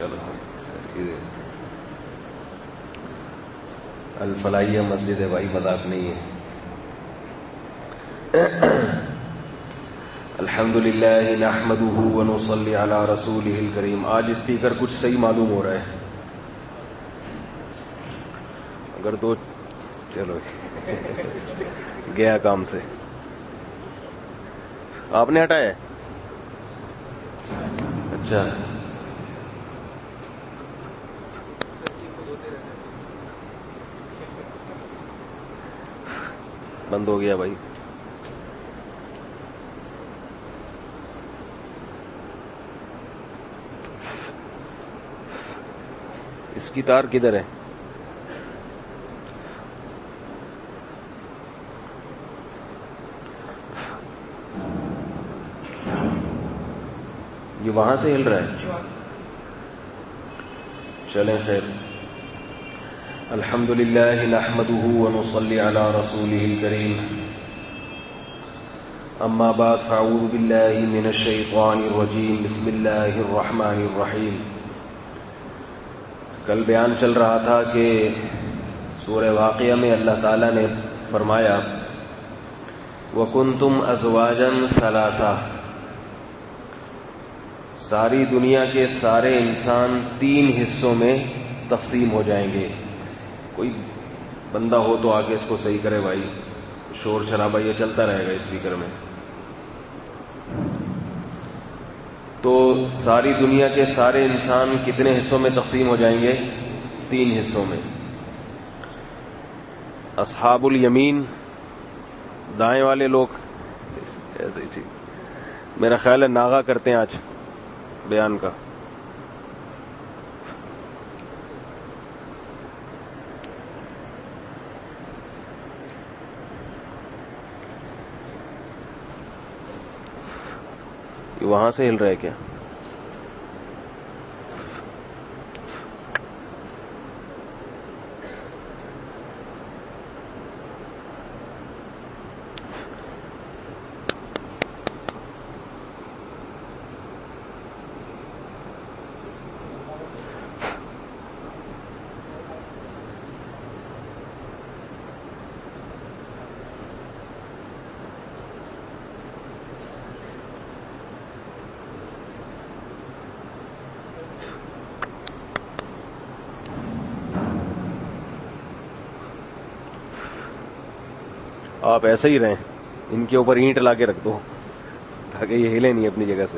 چلو الفلاحیہ مسجد ہے بھائی، مذاق نہیں ہے. الحمدللہ نحمدہ ونصلی علی رسولہ الکریم. آج اسپیکر کچھ صحیح معلوم ہو رہا ہے. اگر تو چلو گیا کام سے. آپ نے ہٹایا؟ اچھا بند ہو گیا بھائی. اس کی تار کدھر ہے؟ یہ وہاں سے ہل رہا ہے. چلیں خیر. الحمدللہ نحمدہ ونصلی علی رسولہ الکریم. اما بعد فاعوذ باللہ من الشیطان الرجیم. بسم اللہ الرحمن الرحیم. کل بیان چل رہا تھا کہ سورہ واقعہ میں اللہ تعالیٰ نے فرمایا وَكُنْتُمْ أَزْوَاجًا ثَلَاثًا. ساری دنیا کے سارے انسان 3 حصوں میں تقسیم ہو جائیں گے. کوئی بندہ ہو تو آگے اس کو صحیح کرے بھائی، شور شرابہ یہ چلتا رہے گا اسپیکر میں. تو ساری دنیا کے سارے انسان کتنے حصوں میں تقسیم ہو جائیں گے؟ 3 حصوں میں. اصحاب الیمین دائیں والے لوگ، ایسے ہی ٹھیک. میرا خیال ہے ناغا کرتے ہیں آج بیان کا. یہ وہاں سے ہل رہا ہے کیا؟ آپ ایسے ہی رہیں، ان کے اوپر اینٹ لا کے رکھ دو تاکہ یہ ہلے نہیں اپنی جگہ سے.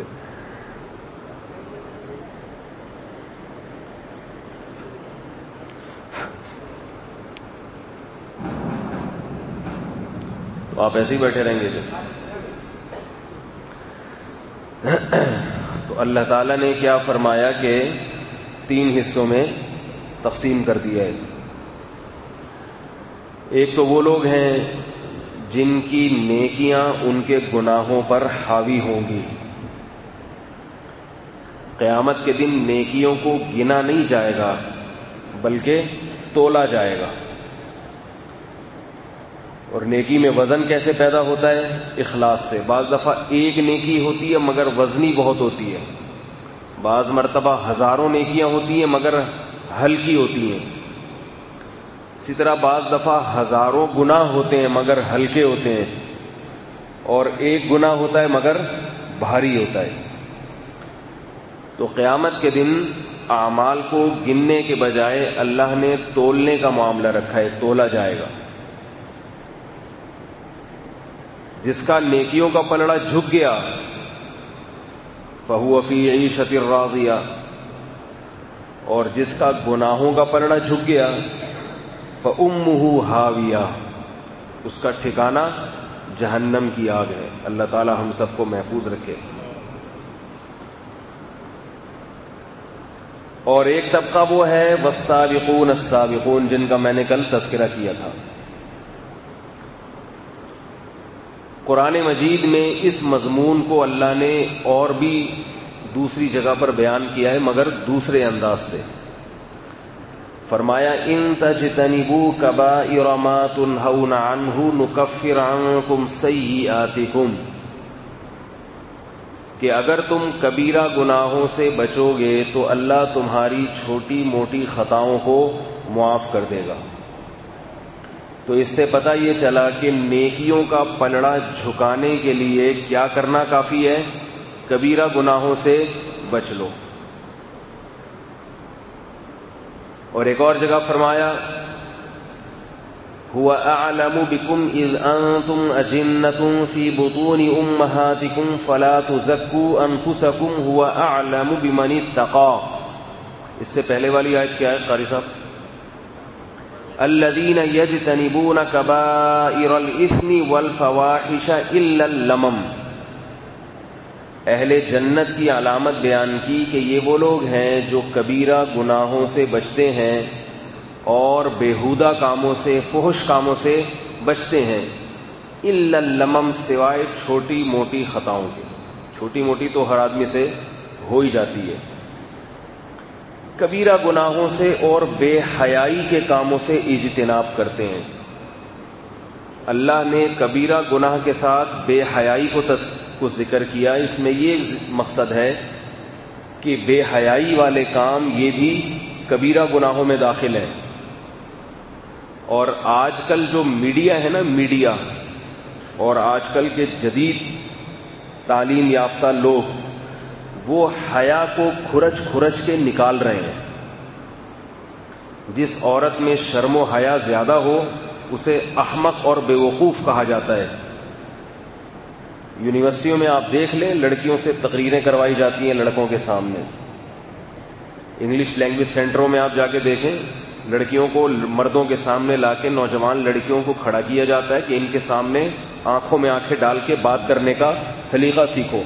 تو آپ ایسے ہی بیٹھے رہیں گے. تو اللہ تعالیٰ نے کیا فرمایا کہ 3 حصوں میں تقسیم کر دیا ہے. ایک تو وہ لوگ ہیں جن کی نیکیاں ان کے گناہوں پر حاوی ہوں گی. قیامت کے دن نیکیوں کو گنا نہیں جائے گا بلکہ تولا جائے گا. اور نیکی میں وزن کیسے پیدا ہوتا ہے؟ اخلاص سے. بعض دفعہ ایک نیکی ہوتی ہے مگر وزنی بہت ہوتی ہے. بعض مرتبہ ہزاروں نیکیاں ہوتی ہیں مگر ہلکی ہوتی ہیں. اسی طرح بعض دفعہ ہزاروں گناہ ہوتے ہیں مگر ہلکے ہوتے ہیں، اور ایک گناہ ہوتا ہے مگر بھاری ہوتا ہے. تو قیامت کے دن اعمال کو گننے کے بجائے اللہ نے تولنے کا معاملہ رکھا ہے. تولا جائے گا. جس کا نیکیوں کا پلڑا جھک گیا فَهُوَ فِي عِيشَةٍ رَاضِيَةٍ، اور جس کا گناہوں کا پلڑا جھک گیا فَأُمُّهُ هَاوِيَةٌ، اس کا ٹھکانہ جہنم کی آگ ہے. اللہ تعالی ہم سب کو محفوظ رکھے. اور ایک طبقہ وہ ہے وَالسَّابِقُونَ السَّابِقُونَ، جن کا میں نے کل تذکرہ کیا تھا. قرآن مجید میں اس مضمون کو اللہ نے اور بھی دوسری جگہ پر بیان کیا ہے مگر دوسرے انداز سے. فرمایا ان تجتنبوا کبائر ما تنہون عنہ نکفر عنکم سیئاتکم. کہ اگر تم کبیرہ گناہوں سے بچو گے تو اللہ تمہاری چھوٹی موٹی خطاؤں کو معاف کر دے گا۔ تو اس سے پتہ یہ چلا کہ نیکیوں کا پلڑا جھکانے کے لیے کیا کرنا کافی ہے؟ کبیرہ گناہوں سے بچ لو۔ اور ایک اور جگہ فرمایا هو اعلم بكم اذ انتم اجنة في بطون امهاتكم فلا تزكوا انفسكم هو اعلم بمن اتقى۔ اس سے پہلے والی آیت کیا ہے قاری صاحب؟ الذين يجتنبون كبائر الاثم والفواحش الا اللمم۔ اہل جنت کی علامت بیان کی کہ یہ وہ لوگ ہیں جو کبیرہ گناہوں سے بچتے ہیں اور بیہودہ کاموں سے، فحش کاموں سے بچتے ہیں، الا اللمم، سوائے چھوٹی موٹی خطاؤں کے۔ چھوٹی موٹی تو ہر آدمی سے ہو ہی جاتی ہے۔ کبیرہ گناہوں سے اور بے حیائی کے کاموں سے اجتناب کرتے ہیں۔ اللہ نے کبیرہ گناہ کے ساتھ بے حیائی کو ذکر کیا۔ اس میں یہ مقصد ہے کہ بے حیائی والے کام یہ بھی کبیرہ گناہوں میں داخل ہیں۔ اور آج کل جو میڈیا ہے نا، میڈیا اور آج کل کے جدید تعلیم یافتہ لوگ وہ حیا کو کھرچ کھرچ کے نکال رہے ہیں۔ جس عورت میں شرم و حیا زیادہ ہو اسے احمق اور بیوقوف کہا جاتا ہے۔ یونیورسٹیوں میں آپ دیکھ لیں، لڑکیوں سے تقریریں کروائی جاتی ہیں لڑکوں کے سامنے۔ انگلش لینگویج سینٹروں میں آپ جا کے دیکھیں، لڑکیوں کو مردوں کے سامنے لا کے نوجوان لڑکیوں کو کھڑا کیا جاتا ہے کہ ان کے سامنے آنکھوں میں آنکھیں ڈال کے بات کرنے کا سلیقہ سیکھو۔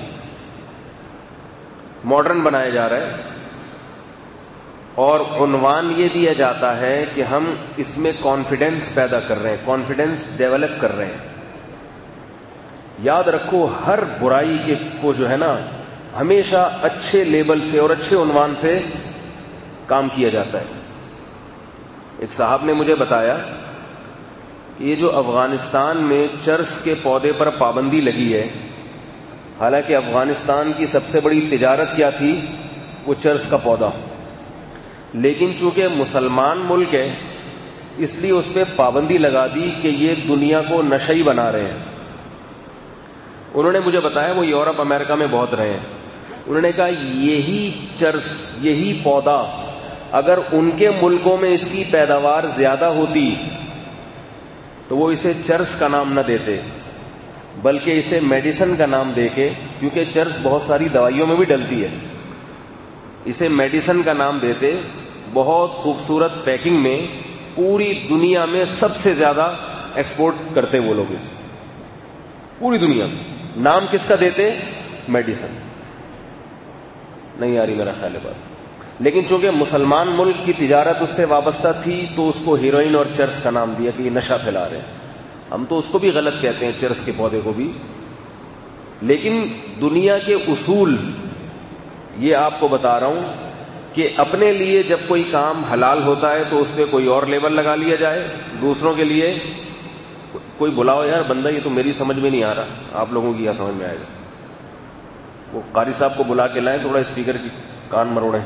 ماڈرن بنایا جا رہا ہے اور عنوان یہ دیا جاتا ہے کہ ہم اس میں کانفیڈنس پیدا کر رہے ہیں، کانفیڈنس ڈیولپ کر رہے ہیں۔ یاد رکھو، ہر برائی کے کو جو ہے نا ہمیشہ اچھے لیبل سے اور اچھے عنوان سے کام کیا جاتا ہے۔ ایک صاحب نے مجھے بتایا کہ یہ جو افغانستان میں چرس کے پودے پر پابندی لگی ہے، حالانکہ افغانستان کی سب سے بڑی تجارت کیا تھی؟ وہ چرس کا پودا، لیکن چونکہ مسلمان ملک ہے اس لیے اس پہ پابندی لگا دی کہ یہ دنیا کو نشئی بنا رہے ہیں۔ انہوں نے مجھے بتایا وہ یورپ امریکہ میں بہت رہے ہیں، انہوں نے کہا یہی چرس، یہی پودا اگر ان کے ملکوں میں اس کی پیداوار زیادہ ہوتی تو وہ اسے چرس کا نام نہ دیتے بلکہ اسے میڈیسن کا نام دے کے، کیونکہ چرس بہت ساری دوائیوں میں بھی ڈلتی ہے، اسے میڈیسن کا نام دیتے۔ بہت خوبصورت پیکنگ میں پوری دنیا میں سب سے زیادہ ایکسپورٹ کرتے وہ لوگ اسے، پوری دنیا میں۔ نام کس کا دیتے؟ میڈیسن۔ نہیں آ رہی میرا خیال ہے بات، لیکن چونکہ مسلمان ملک کی تجارت اس سے وابستہ تھی تو اس کو ہیروئن اور چرس کا نام دیا کہ یہ نشہ پھیلا رہے ہیں۔ ہم تو اس کو بھی غلط کہتے ہیں، چرس کے پودے کو بھی، لیکن دنیا کے اصول یہ آپ کو بتا رہا ہوں کہ اپنے لیے جب کوئی کام حلال ہوتا ہے تو اس پہ کوئی اور لیبل لگا لیا جائے، دوسروں کے لیے کوئی بلاؤ یار بندہ یہ تو میری سمجھ میں نہیں آ رہا، آپ لوگوں کی کیا سمجھ میں آئے گا؟ وہ قاری صاحب کو بلا کے لائیں، تھوڑا اسپیکر کی کان مروڑیں۔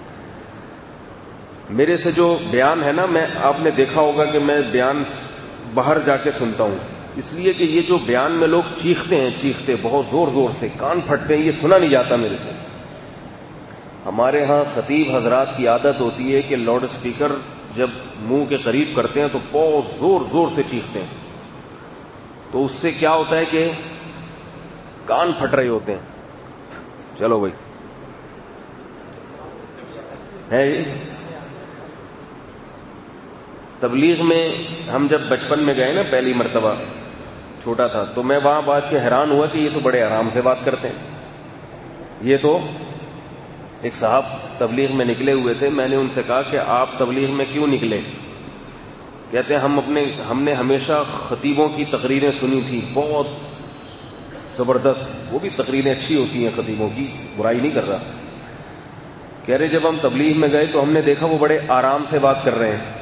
میرے سے جو بیان ہے نا، آپ نے دیکھا ہوگا کہ میں بیان باہر جا کے سنتا ہوں، اس لیے کہ یہ جو بیان میں لوگ چیختے ہیں، چیختے بہت زور زور سے، کان پھٹتے ہیں، یہ سنا نہیں جاتا میرے سے۔ ہمارے ہاں خطیب حضرات کی عادت ہوتی ہے کہ لاؤڈ اسپیکر جب منہ کے قریب کرتے ہیں تو بہت زور زور سے چیختے ہیں، تو اس سے کیا ہوتا ہے کہ کان پھٹ رہے ہوتے ہیں۔ چلو بھائی ہے تبلیغ میں ہم جب بچپن میں گئے نا پہلی مرتبہ، چھوٹا تھا، تو میں وہاں بات کے حیران ہوا کہ یہ تو بڑے آرام سے بات کرتے ہیں۔ یہ تو ایک صاحب تبلیغ میں نکلے ہوئے تھے، میں نے ان سے کہا کہ آپ تبلیغ میں کیوں نکلے؟ کہتے ہیں ہم نے ہمیشہ خطیبوں کی تقریریں سنی تھی، بہت زبردست، وہ بھی تقریریں اچھی ہوتی ہیں خطیبوں کی، برائی نہیں کر رہا۔ کہہ رہے جب ہم تبلیغ میں گئے تو ہم نے دیکھا وہ بڑے آرام سے بات کر رہے ہیں،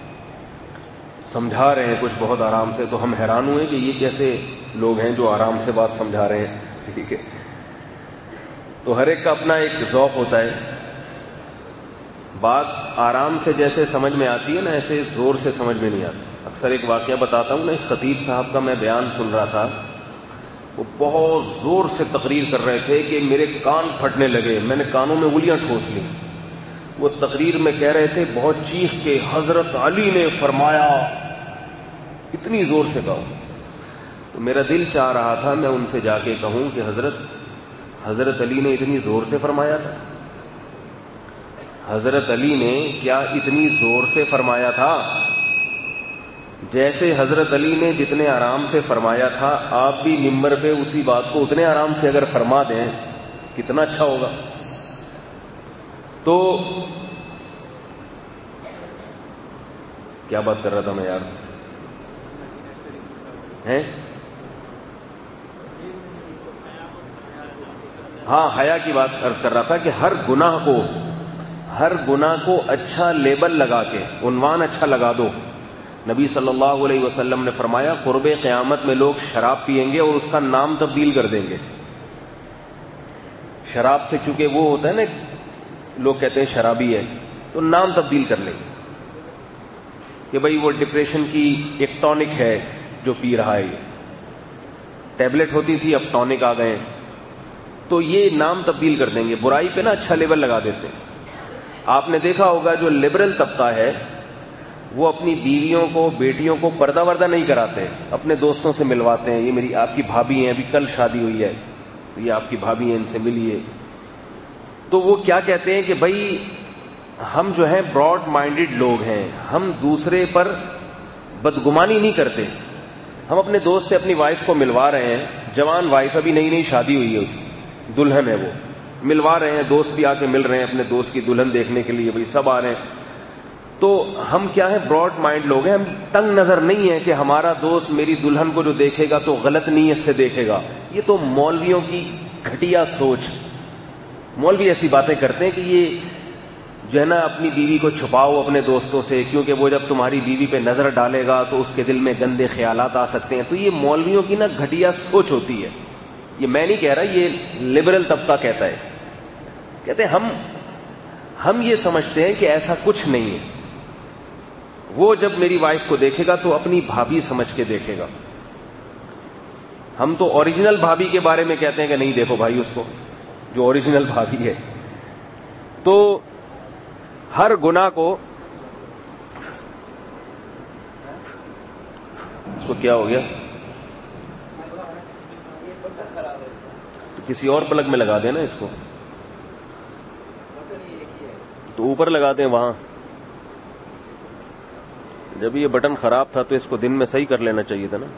سمجھا رہے ہیں کچھ بہت آرام سے، تو ہم حیران ہوئے کہ یہ کیسے لوگ ہیں جو آرام سے بات سمجھا رہے ہیں۔ ٹھیک ہے، تو ہر ایک کا اپنا ایک ذوق ہوتا ہے. بات آرام سے جیسے سمجھ میں آتی ہے نا، ایسے زور سے سمجھ میں نہیں آتی. اکثر ایک واقعہ بتاتا ہوں نا، ایک خطیب صاحب کا میں بیان سن رہا تھا، وہ بہت زور سے تقریر کر رہے تھے کہ میرے کان پھٹنے لگے، میں نے کانوں میں انگلیاں ٹھوس لی. وہ تقریر میں کہہ رہے تھے بہت چیخ کے، حضرت علی نے فرمایا، اتنی زور سے کہو. تو میرا دل چاہ رہا تھا میں ان سے جا کے کہوں کہ حضرت علی نے اتنی زور سے فرمایا تھا؟ حضرت علی نے کیا اتنی زور سے فرمایا تھا؟ جیسے حضرت علی نے جتنے آرام سے فرمایا تھا، آپ بھی منبر پہ اسی بات کو اتنے آرام سے اگر فرما دیں کتنا اچھا ہوگا. تو کیا بات کر رہا تھا میں یار؟ ہیں؟ ہاں، حیا کی بات عرض کر رہا تھا کہ ہر گناہ کو اچھا لیبل لگا کے، عنوان اچھا لگا دو. نبی صلی اللہ علیہ وسلم نے فرمایا قرب قیامت میں لوگ شراب پئیں گے اور اس کا نام تبدیل کر دیں گے. شراب سے چونکہ وہ ہوتا ہے نا، لوگ کہتے ہیں شرابی ہے، تو نام تبدیل کر لیں گے کہ بھئی وہ ڈپریشن کی ایک ٹونک ہے جو پی رہا ہے. یہ ٹیبلٹ ہوتی تھی، اب ٹونک آ گئے، تو یہ نام تبدیل کر دیں گے. برائی پہ نا اچھا لیبل لگا دیتے ہیں. آپ نے دیکھا ہوگا جو لبرل طبقہ ہے وہ اپنی بیویوں کو، بیٹیوں کو پردہ وردہ نہیں کراتے، اپنے دوستوں سے ملواتے ہیں. یہ میری آپ کی بھابھی ہیں، ابھی کل شادی ہوئی ہے تو یہ آپ کی بھابھی ہیں، ان سے ملیے. تو وہ کیا کہتے ہیں کہ بھائی ہم جو ہیں براڈ مائنڈڈ لوگ ہیں، ہم دوسرے پر بدگمانی نہیں کرتے. ہم اپنے دوست سے اپنی وائف کو ملوا رہے ہیں، جوان وائف، ابھی نئی نئی شادی ہوئی ہے، اس کی دلہن ہے، وہ ملوا رہے ہیں، دوست بھی آ کے مل رہے ہیں اپنے دوست کی دلہن دیکھنے کے لیے، بھائی سب آ رہے ہیں. تو ہم کیا ہیں، براڈ مائنڈ لوگ ہیں. ہم تنگ نظر نہیں ہیں کہ ہمارا دوست میری دلہن کو جو دیکھے گا تو غلط نیت سے دیکھے گا. یہ تو مولویوں کی گھٹیا سوچ. مولوی ایسی باتیں کرتے ہیں کہ یہ جو ہے نا اپنی بیوی کو چھپاؤ اپنے دوستوں سے، کیونکہ وہ جب تمہاری بیوی پہ نظر ڈالے گا تو اس کے دل میں گندے خیالات آ سکتے ہیں. تو یہ مولویوں کی نا گھٹیا سوچ ہوتی ہے. یہ میں نہیں کہہ رہا، یہ لبرل طبقہ کہتا ہے. کہتے ہیں ہم یہ سمجھتے ہیں کہ ایسا کچھ نہیں ہے. وہ جب میری وائف کو دیکھے گا تو اپنی بھابھی سمجھ کے دیکھے گا. ہم تو اوریجنل بھابھی کے بارے میں کہتے ہیں کہ نہیں دیکھو بھائی اس کو، جو اوریجنل بھابھی ہے. تو ہر گناہ کو، اس کو کیا ہو گیا، تو کسی اور پلگ میں لگا دیں نا اس کو، تو اوپر لگا دیں وہاں. جب یہ بٹن خراب تھا تو اس کو دن میں صحیح کر لینا چاہیے تھا نا.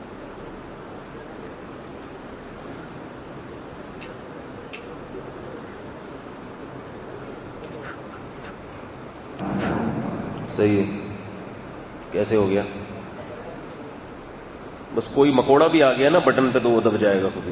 صحیح ہے، کیسے ہو گیا؟ بس کوئی مکوڑا بھی آ گیا نا بٹن پہ تو وہ دب جائے گا خود ہی.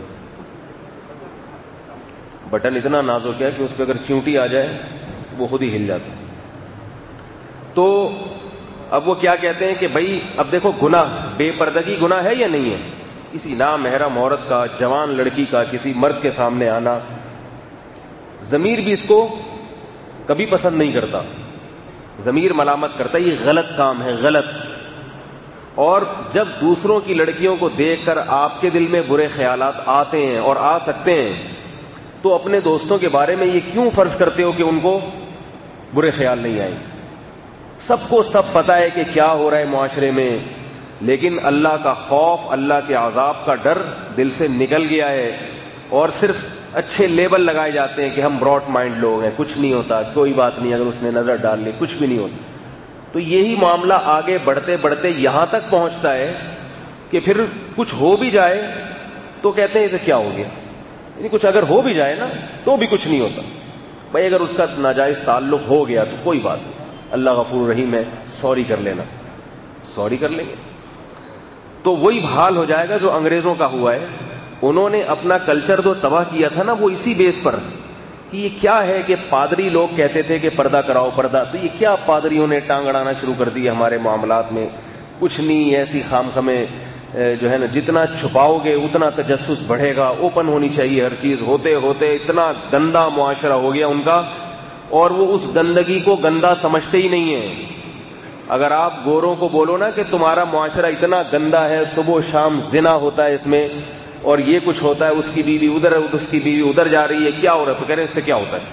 بٹن اتنا نازک ہے کہ اس پہ اگر چیونٹی آ جائے تو وہ خود ہی ہل جاتا ہے. تو اب وہ کیا کہتے ہیں کہ بھائی اب دیکھو گناہ، بے پردگی گناہ ہے یا نہیں ہے؟ کسی نامحرم عورت کا، جوان لڑکی کا کسی مرد کے سامنے آنا، ضمیر بھی اس کو کبھی پسند نہیں کرتا. ضمیر ملامت کرتا ہے، یہ غلط کام ہے، غلط. اور جب دوسروں کی لڑکیوں کو دیکھ کر آپ کے دل میں برے خیالات آتے ہیں اور آ سکتے ہیں، تو اپنے دوستوں کے بارے میں یہ کیوں فرض کرتے ہو کہ ان کو برے خیال نہیں آئیں؟ سب کو سب پتا ہے کہ کیا ہو رہا ہے معاشرے میں، لیکن اللہ کا خوف، اللہ کے عذاب کا ڈر دل سے نکل گیا ہے، اور صرف اچھے لیبل لگائے جاتے ہیں کہ ہم براڈ مائنڈ لوگ ہیں، کچھ نہیں ہوتا، کوئی بات نہیں، اگر اس نے نظر ڈال لی کچھ بھی نہیں ہوتا. تو یہی معاملہ آگے بڑھتے بڑھتے یہاں تک پہنچتا ہے کہ پھر کچھ ہو بھی جائے تو کہتے ہیں تو کیا ہو گیا، یعنی کچھ اگر ہو بھی جائے نا تو بھی کچھ نہیں ہوتا. بھائی اگر اس کا ناجائز تعلق ہو گیا تو کوئی بات نہیں، اللہ غفور رحیم ہے، سوری کر لینا، سوری کر لیں گے. تو وہی حال ہو جائے گا جو انگریزوں کا ہوا ہے. انہوں نے اپنا کلچر جو تباہ کیا تھا نا، وہ اسی بیس پر کہ یہ کیا ہے کہ پادری لوگ کہتے تھے کہ پردہ کراؤ پردہ، تو یہ کیا پادریوں نے ٹانگ اڑانا شروع کر دی ہمارے معاملات میں، کچھ نہیں، ایسی خام خمیں جو ہے نا جتنا چھپاؤ گے اتنا تجسس بڑھے گا. اوپن ہونی چاہیے ہر چیز. ہوتے ہوتے اتنا گندا معاشرہ ہو گیا ان کا, اور وہ اس گندگی کو گندا سمجھتے ہی نہیں ہیں. اگر آپ گوروں کو بولو نا کہ تمہارا معاشرہ اتنا گندا ہے, صبح و شام زنا ہوتا ہے اس میں, اور یہ کچھ ہوتا ہے, اس کی بیوی ادھر اس کی بیوی ادھر جا رہی ہے, کیا ہو رہا ہے؟ تو کہہ رہے ہیں اس سے کیا ہوتا ہے.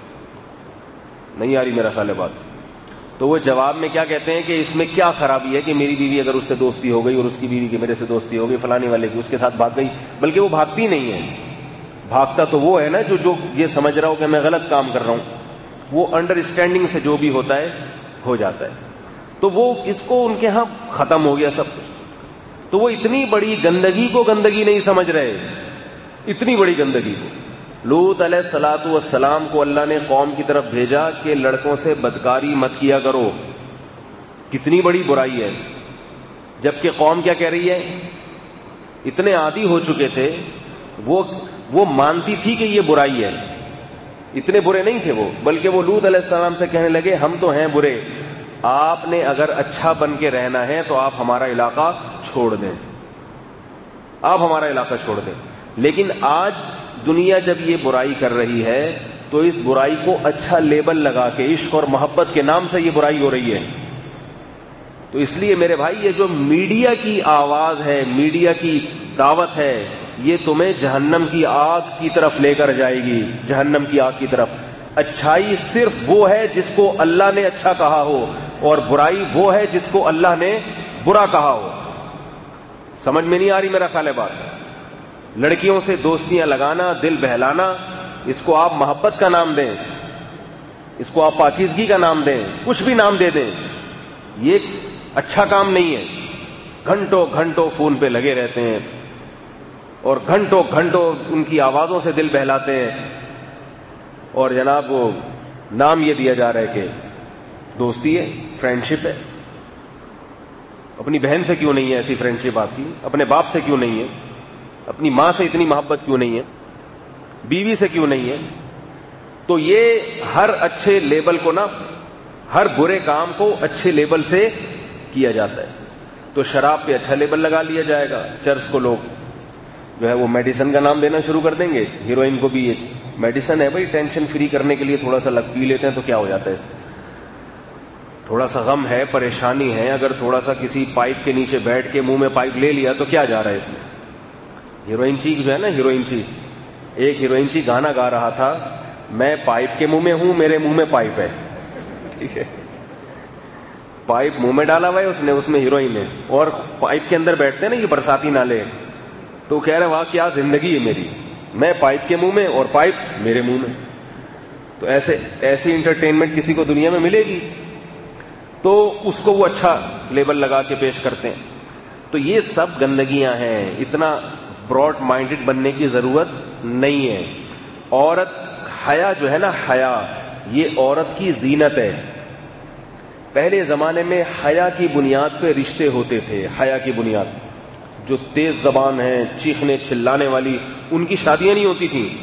نہیں آ رہی میرا خیال ہے بات. تو وہ جواب میں کیا کہتے ہیں کہ اس میں کیا خرابی ہے کہ میری بیوی اگر اس سے دوستی ہو گئی اور اس کی بیوی کی میرے سے دوستی ہو گئی, فلانے والے کی اس کے ساتھ بھاگ گئی. بلکہ وہ بھاگتی نہیں ہے, بھاگتا تو وہ ہے نا جو یہ سمجھ رہا ہو کہ میں غلط کام کر رہا ہوں. وہ انڈرسٹینڈنگ سے جو بھی ہوتا ہے ہو جاتا ہے. تو وہ اس کو ان کے ہاں ختم ہو گیا سب کچھ. تو وہ اتنی بڑی گندگی کو گندگی نہیں سمجھ رہے, اتنی بڑی گندگی کو. لوط علیہ الصلوۃ والسلام کو اللہ نے قوم کی طرف بھیجا کہ لڑکوں سے بدکاری مت کیا کرو, کتنی بڑی برائی ہے. جبکہ قوم کیا کہہ رہی ہے, اتنے عادی ہو چکے تھے, وہ مانتی تھی کہ یہ برائی ہے, اتنے برے نہیں تھے وہ, بلکہ وہ لوط علیہ السلام سے کہنے لگے ہم تو ہیں برے, آپ نے اگر اچھا بن کے رہنا ہے تو آپ ہمارا علاقہ چھوڑ دیں, آپ ہمارا علاقہ چھوڑ دیں. لیکن آج دنیا جب یہ برائی کر رہی ہے تو اس برائی کو اچھا لیبل لگا کے عشق اور محبت کے نام سے یہ برائی ہو رہی ہے. تو اس لیے میرے بھائی یہ جو میڈیا کی آواز ہے, میڈیا کی دعوت ہے, یہ تمہیں جہنم کی آگ کی طرف لے کر جائے گی, جہنم کی آگ کی طرف. اچھائی صرف وہ ہے جس کو اللہ نے اچھا کہا ہو, اور برائی وہ ہے جس کو اللہ نے برا کہا ہو. سمجھ میں نہیں آ رہی میرا خیال ہے بات. لڑکیوں سے دوستیاں لگانا, دل بہلانا, اس کو آپ محبت کا نام دیں, اس کو آپ پاکیزگی کا نام دیں, کچھ بھی نام دے دیں, یہ اچھا کام نہیں ہے. گھنٹوں گھنٹوں فون پہ لگے رہتے ہیں اور گھنٹوں گھنٹوں ان کی آوازوں سے دل بہلاتے ہیں, اور جناب وہ نام یہ دیا جا رہا ہے کہ دوستی ہے, فرینڈشپ ہے. اپنی بہن سے کیوں نہیں ہے ایسی فرینڈشپ آپ کی؟ اپنے باپ سے کیوں نہیں ہے؟ اپنی ماں سے اتنی محبت کیوں نہیں ہے؟ بیوی سے کیوں نہیں ہے؟ تو یہ ہر اچھے لیبل کو نا, ہر برے کام کو اچھے لیبل سے کیا جاتا ہے. تو شراب پہ اچھا لیبل لگا لیا جائے گا, چرس کو لوگ جو ہے وہ میڈیسن کا نام دینا شروع کر دیں گے. ہیروئن کو بھی ایک میڈیسن ہے بھائی, ٹینشن فری کرنے کے لیے تھوڑا سا لگ پی لیتے ہیں تو کیا ہو جاتا ہے, اس تھوڑا سا غم ہے, پریشانی ہے, اگر تھوڑا سا کسی پائپ کے نیچے بیٹھ کے منہ میں پائپ لے لیا تو کیا جا رہا ہے اس میں. ہیروئن چیک جو ہے نا, ہیروئن چیک, ایک ہیروئن چیک گانا گا رہا تھا, میں پائپ کے منہ میں ہوں, میرے منہ میں پائپ ہے. ٹھیک ہے, پائپ منہ میں ڈالا ہوا ہے اس نے, اس میں ہیروئن ہے, اور پائپ کے اندر بیٹھتے ہیں نا یہ برساتی نالے, تو کہہ رہے وہاں کیا زندگی ہے میری, میں پائپ کے منہ میں اور پائپ میرے منہ میں. تو ایسی انٹرٹینمنٹ کسی کو دنیا میں ملے گی؟ تو اس کو وہ اچھا لیبل لگا کے پیش کرتے ہیں. تو یہ سب گندگیاں ہیں, اتنا براڈ مائنڈڈ بننے کی ضرورت نہیں ہے. عورت حیا جو ہے نا, حیا یہ عورت کی زینت ہے. پہلے زمانے میں حیا کی بنیاد پہ رشتے ہوتے تھے, حیا کی بنیاد. جو تیز زبان ہیں, چیخنے چلانے والی, ان کی شادیاں نہیں ہوتی تھیں.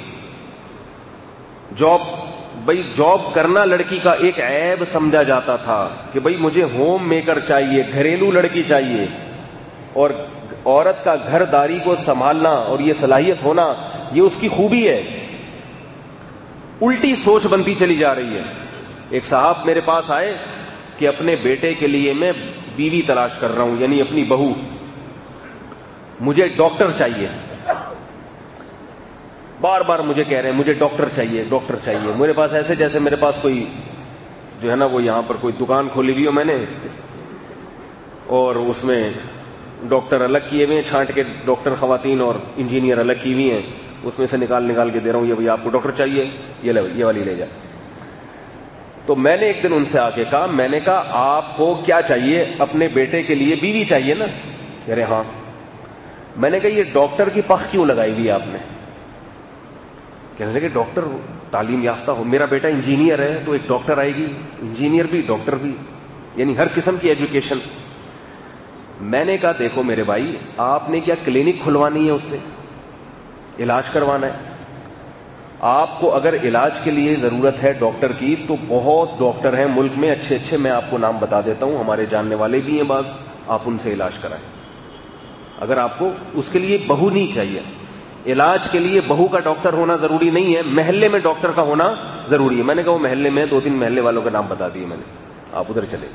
جاب کرنا لڑکی کا ایک عیب سمجھا جاتا تھا کہ بھئی مجھے ہوم میکر چاہیے, گھریلو لڑکی چاہیے, اور عورت کا گھر داری کو سنبھالنا اور یہ صلاحیت ہونا یہ اس کی خوبی ہے. الٹی سوچ بنتی چلی جا رہی ہے. ایک صاحب میرے پاس آئے کہ اپنے بیٹے کے لیے میں بیوی تلاش کر رہا ہوں, یعنی اپنی بہو, مجھے ڈاکٹر چاہیے. بار بار مجھے کہہ رہے ہیں مجھے ڈاکٹر چاہیے, ڈاکٹر چاہیے. میرے پاس ایسے جیسے میرے پاس کوئی جو ہے نا وہ یہاں پر کوئی دکان کھولی ہوئی ہو میں نے, اور اس میں ڈاکٹر الگ کیے ہوئے ہیں, چھانٹ کے ڈاکٹر خواتین اور انجینئر الگ کی ہوئی ہیں, اس میں سے نکال کے دے رہا ہوں, یہ بھائی آپ کو ڈاکٹر چاہیے, یہ والی لے جائے. تو میں نے ایک دن ان سے آ کے کہا, میں نے کہا آپ کو کیا چاہیے؟ اپنے بیٹے کے لیے بیوی چاہیے نا. کہہ رہے ہاں. میں نے کہا یہ ڈاکٹر کی پخ کیوں لگائی ہوئی آپ نے؟ کہنے لگے ڈاکٹر تعلیم یافتہ ہو, میرا بیٹا انجینئر ہے تو ایک ڈاکٹر آئے گی, انجینئر بھی ڈاکٹر بھی, یعنی ہر قسم کی ایجوکیشن. میں نے کہا دیکھو میرے بھائی, آپ نے کیا کلینک کھلوانی ہے, اس سے علاج کروانا ہے؟ آپ کو اگر علاج کے لیے ضرورت ہے ڈاکٹر کی تو بہت ڈاکٹر ہیں ملک میں اچھے اچھے, میں آپ کو نام بتا دیتا ہوں, ہمارے جاننے والے بھی ہیں بعض, آپ ان سے علاج کرائیں. اگر آپ کو اس کے لیے بہو نہیں چاہیے. علاج کے لیے بہو کا ڈاکٹر ہونا ضروری نہیں ہے, محلے میں ڈاکٹر کا ہونا ضروری ہے. میں نے کہا وہ محلے میں 2-3 محلے والوں کا نام بتا دیے میں نے, آپ ادھر چلے.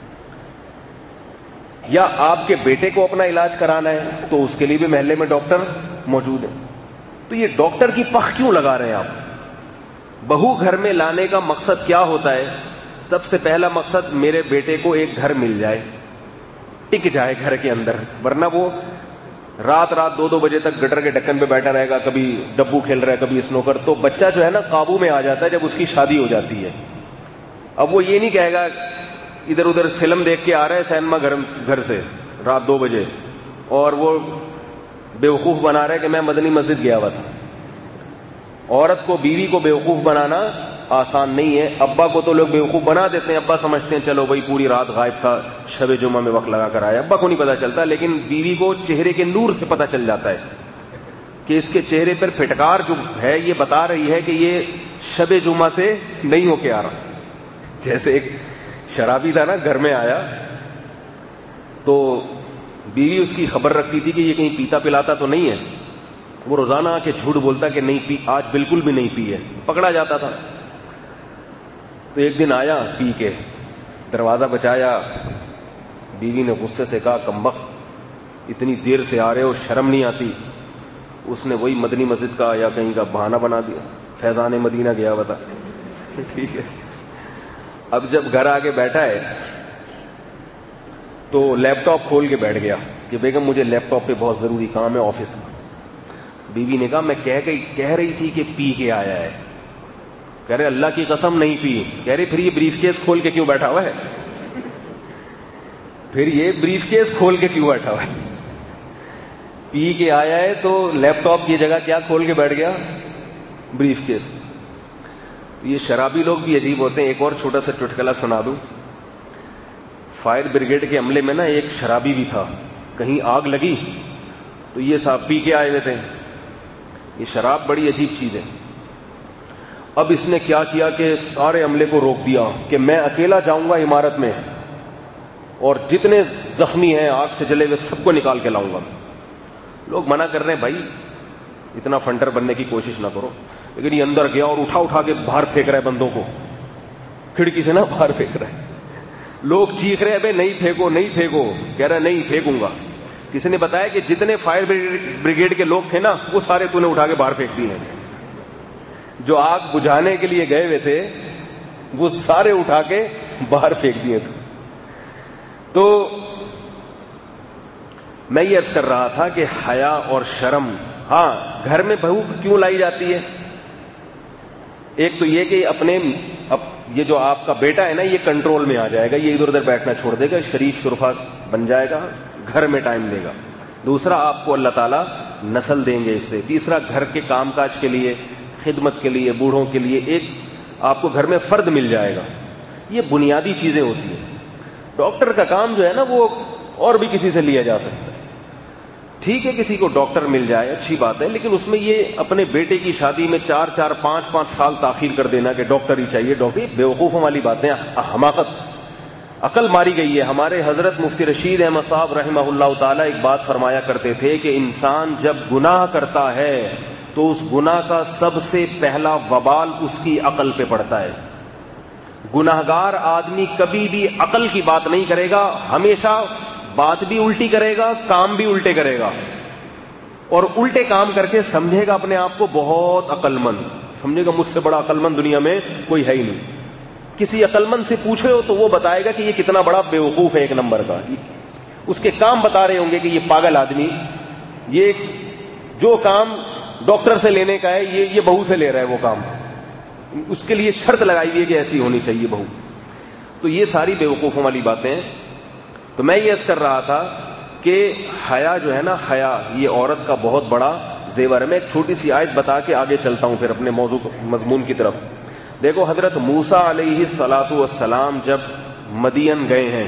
یا آپ کے بیٹے کو اپنا علاج کرانا ہے تو اس کے لیے بھی محلے میں ڈاکٹر موجود ہیں. تو یہ ڈاکٹر کی پخ کیوں لگا رہے ہیں آپ؟ بہو گھر میں لانے کا مقصد کیا ہوتا ہے؟ سب سے پہلا مقصد میرے بیٹے کو ایک گھر مل جائے, ٹک جائے گھر کے اندر, ورنہ وہ رات 2-2 بجے تک گٹر کے ڈھکن پہ بیٹھا رہے گا, کبھی ڈبو کھیل رہا ہے, کبھی اسنوکر. تو بچہ جو ہے نا قابو میں آ جاتا ہے جب اس کی شادی ہو جاتی ہے. اب وہ یہ نہیں کہے گا ادھر ادھر فلم دیکھ کے آ رہا ہے سینما گھر سے رات 2 بجے, اور وہ بیوقوف بنا رہا ہے کہ میں مدنی مسجد گیا ہوا تھا. عورت کو, بیوی کو بیوقوف بنانا آسان نہیں ہے. ابا کو تو لوگ بیوقوف بنا دیتے ہیں, ابا سمجھتے ہیں چلو بھائی پوری رات غائب تھا, شب جمعہ میں وقت لگا کر آیا. ابا کو نہیں پتا چلتا, لیکن بیوی کو چہرے کے نور سے پتا چل جاتا ہے کہ اس کے چہرے پر پھٹکار جو ہے یہ بتا رہی ہے کہ یہ شب جمعہ سے نہیں ہو کے آ رہا. جیسے ایک شرابی تھا نا, گھر میں آیا تو بیوی اس کی خبر رکھتی تھی کہ یہ کہیں پیتا پلاتا تو نہیں ہے. وہ روزانہ آ کے جھوٹ بولتا کہ نہیں پی, آج بالکل بھی نہیں پی ہے, پکڑا جاتا تھا. تو ایک دن آیا پی کے, دروازہ بچایا. بیوی نے غصے سے کہا کمبخت اتنی دیر سے آ رہے ہو, شرم نہیں آتی؟ اس نے وہی مدنی مسجد کا یا کہیں کا بہانہ بنا دیا, فیضان مدینہ گیا ہوا تھا. ٹھیک ہے. اب جب گھر آ کے بیٹھا ہے تو لیپ ٹاپ کھول کے بیٹھ گیا کہ بیگم مجھے لیپ ٹاپ پہ بہت ضروری کام ہے آفس کا. بیوی نے کہا میں کہہ رہی تھی کہ پی کے آیا ہے. کہہ رہے اللہ کی قسم نہیں پی. کہہ رہے پھر یہ بریف کیس کھول کے کیوں بیٹھا ہوا ہے؟ پھر یہ بریف کیس کھول کے کیوں بیٹھا ہوا ہے؟ پی کے آیا ہے تو لیپ ٹاپ کی جگہ کیا کھول کے بیٹھ گیا؟ Briefcase. یہ شرابی لوگ بھی عجیب ہوتے ہیں. ایک اور چھوٹا سا چٹکلا سنا دوں. فائر بریگیڈ کے عملے میں نا ایک شرابی بھی تھا. کہیں آگ لگی تو یہ صاحب پی کے آئے ہوئے تھے. یہ شراب بڑی عجیب چیز ہے. اب اس نے کیا کیا کہ سارے عملے کو روک دیا کہ میں اکیلا جاؤں گا عمارت میں اور جتنے زخمی ہیں آگ سے جلے ہوئے سب کو نکال کے لاؤں گا. لوگ منع کر رہے ہیں بھائی اتنا فنٹر بننے کی کوشش نہ کرو. لیکن یہ اندر گیا اور اٹھا کے باہر پھینک رہا ہے بندوں کو, کھڑکی سے نا باہر پھینک رہا ہے. لوگ چیخ رہے ہیں بھائی نہیں پھینکو نہیں پھینکو. کہہ رہا ہے نہیں پھینکوں گا. کسی نے بتایا کہ جتنے فائر بریگیڈ کے لوگ تھے نا وہ سارے تو نے اٹھا کے باہر پھینک دیے ہیں. جو آگ بجھانے کے لیے گئے ہوئے تھے وہ سارے اٹھا کے باہر پھینک دیے تھے. تو میں یہ عرض کر رہا تھا کہ حیا اور شرم, ہاں گھر میں بہو کیوں لائی جاتی ہے؟ ایک تو یہ کہ اب یہ جو آپ کا بیٹا ہے نا یہ کنٹرول میں آ جائے گا, یہ ادھر ادھر بیٹھنا چھوڑ دے گا, شریف شرفا بن جائے گا, گھر میں ٹائم دے گا. دوسرا آپ کو اللہ تعالیٰ نسل دیں گے اس سے. تیسرا گھر کے کام کاج کے لیے, خدمت کے لیے, بوڑھوں کے لیے ایک آپ کو گھر میں فرد مل جائے گا. یہ بنیادی چیزیں ہوتی ہیں. ڈاکٹر کا کام جو ہے نا وہ اور بھی کسی سے لیا جا سکتا ہے. ٹھیک ہے کسی کو ڈاکٹر مل جائے اچھی بات ہے, لیکن اس میں یہ اپنے بیٹے کی شادی میں 4-4, 5-5 سال تاخیر کر دینا کہ ڈاکٹر ہی چاہیے, ڈاکٹر, بیوقوفوں والی باتیں, حماقت, عقل ماری گئی ہے. ہمارے حضرت مفتی رشید احمد صاحب رحمہ اللہ تعالیٰ ایک بات فرمایا کرتے تھے کہ انسان جب گناہ کرتا ہے تو اس گناہ کا سب سے پہلا وبال اس کی عقل پہ پڑتا ہے. گناہگار آدمی کبھی بھی عقل کی بات نہیں کرے گا, ہمیشہ بات بھی الٹی کرے گا, کام بھی الٹے کرے گا, اور الٹے کام کر کے سمجھے گا اپنے آپ کو بہت عقل مند, سمجھے گا مجھ سے بڑا عقل مند دنیا میں کوئی ہے ہی نہیں. کسی عقل مند سے پوچھے ہو تو وہ بتائے گا کہ یہ کتنا بڑا بیوقوف ہے ایک نمبر کا. اس کے کام بتا رہے ہوں گے کہ یہ پاگل آدمی, یہ جو کام ڈاکٹر سے لینے کا ہے یہ بہو سے لے رہا ہے وہ کام. اس کے لیے شرط لگائی ہوئی ہے کہ ایسی ہونی چاہیے بہو. تو یہ ساری بیوقوفوں والی باتیں. تو میں یہ عرض کر رہا تھا کہ حیا جو ہے نا, حیا یہ عورت کا بہت بڑا زیور ہے. میں ایک چھوٹی سی آیت بتا کے آگے چلتا ہوں پھر اپنے موضوع مضمون کی طرف. دیکھو حضرت موسیٰ علیہ الصلاۃ والسلام جب مدین گئے ہیں,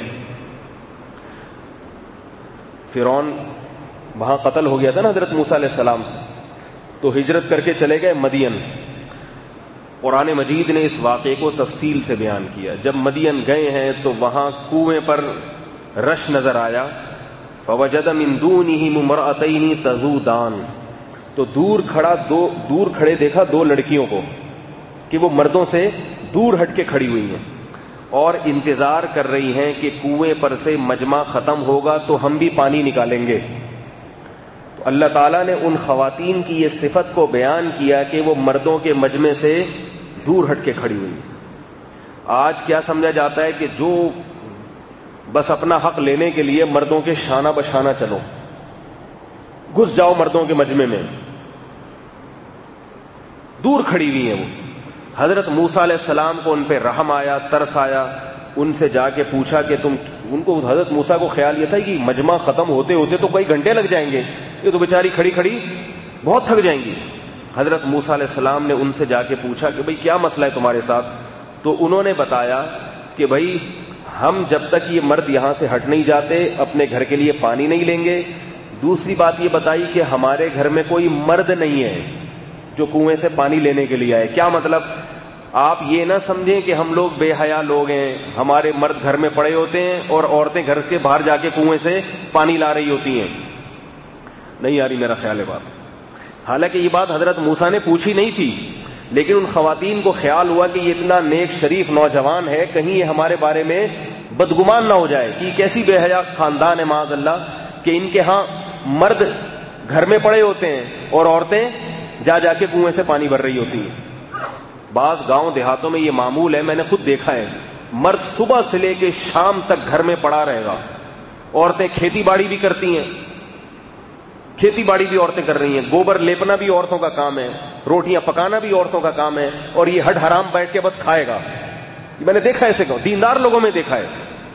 فرعون وہاں قتل ہو گیا تھا نا حضرت موسیٰ علیہ السلام سے, تو ہجرت کر کے چلے گئے مدین. قرآن مجید نے اس واقعے کو تفصیل سے بیان کیا. جب مدین گئے ہیں تو وہاں کنویں پر رش نظر آیا, فوجد من دونہم امرأتین تذودان، تو دور کھڑے دیکھا دو لڑکیوں کو کہ وہ مردوں سے دور ہٹ کے کھڑی ہوئی ہیں اور انتظار کر رہی ہیں کہ کنویں پر سے مجمع ختم ہوگا تو ہم بھی پانی نکالیں گے. تو اللہ تعالیٰ نے ان خواتین کی یہ صفت کو بیان کیا کہ وہ مردوں کے مجمع سے دور ہٹ کے کھڑی ہوئی. آج کیا سمجھا جاتا ہے کہ جو بس اپنا حق لینے کے لیے مردوں کے شانہ بشانہ چلو، گھس جاؤ مردوں کے مجمع میں، دور کھڑی ہوئی ہیں وہ. حضرت موسیٰ علیہ السلام کو ان پہ رحم آیا، ترس آیا، ان سے جا کے پوچھا کہ ان کو حضرت موسیٰ کو خیال یہ تھا کہ مجمع ختم ہوتے ہوتے تو کئی گھنٹے لگ جائیں گے، یہ تو بیچاری کھڑی کھڑی بہت تھک جائیں گی. حضرت موسیٰ علیہ السلام نے ان سے جا کے پوچھا کہ بھئی کیا مسئلہ ہے تمہارے ساتھ؟ تو انہوں نے بتایا کہ بھئی ہم جب تک یہ مرد یہاں سے ہٹ نہیں جاتے اپنے گھر کے لیے پانی نہیں لیں گے. دوسری بات یہ بتائی کہ ہمارے گھر میں کوئی مرد نہیں ہے جو کنویں سے پانی لینے کے لیے آئے. کیا مطلب؟ آپ یہ نہ سمجھیں کہ ہم لوگ بے حیا لوگ ہیں، ہمارے مرد گھر میں پڑے ہوتے ہیں اور عورتیں گھر کے باہر جا کے کنویں سے پانی لا رہی ہوتی ہیں. نہیں آ رہی میرا خیال ہے بات. حالانکہ یہ بات حضرت موسیٰ نے پوچھی نہیں تھی، لیکن ان خواتین کو خیال ہوا کہ یہ اتنا نیک شریف نوجوان ہے، کہیں یہ ہمارے بارے میں بدگمان نہ ہو جائے کہ کیسی بے حیا خاندان ہے معاذ اللہ کہ ان کے ہاں مرد گھر میں پڑے ہوتے ہیں اور عورتیں جا جا کے کنویں سے پانی بھر رہی ہوتی ہیں. بعض گاؤں دیہاتوں میں یہ معمول ہے، میں نے خود دیکھا ہے. مرد صبح سے لے کے شام تک گھر میں پڑا رہے گا، عورتیں کھیتی باڑی بھی کرتی ہیں، کھیتی باڑی بھی عورتیں کر رہی ہیں، گوبر لیپنا بھی عورتوں کا کام ہے، روٹیاں پکانا بھی عورتوں کا کام ہے، اور یہ ہٹ حرام بیٹھ کے بس کھائے گا. میں نے دیکھا ایسے دیندار لوگوں میں دیکھا ہے،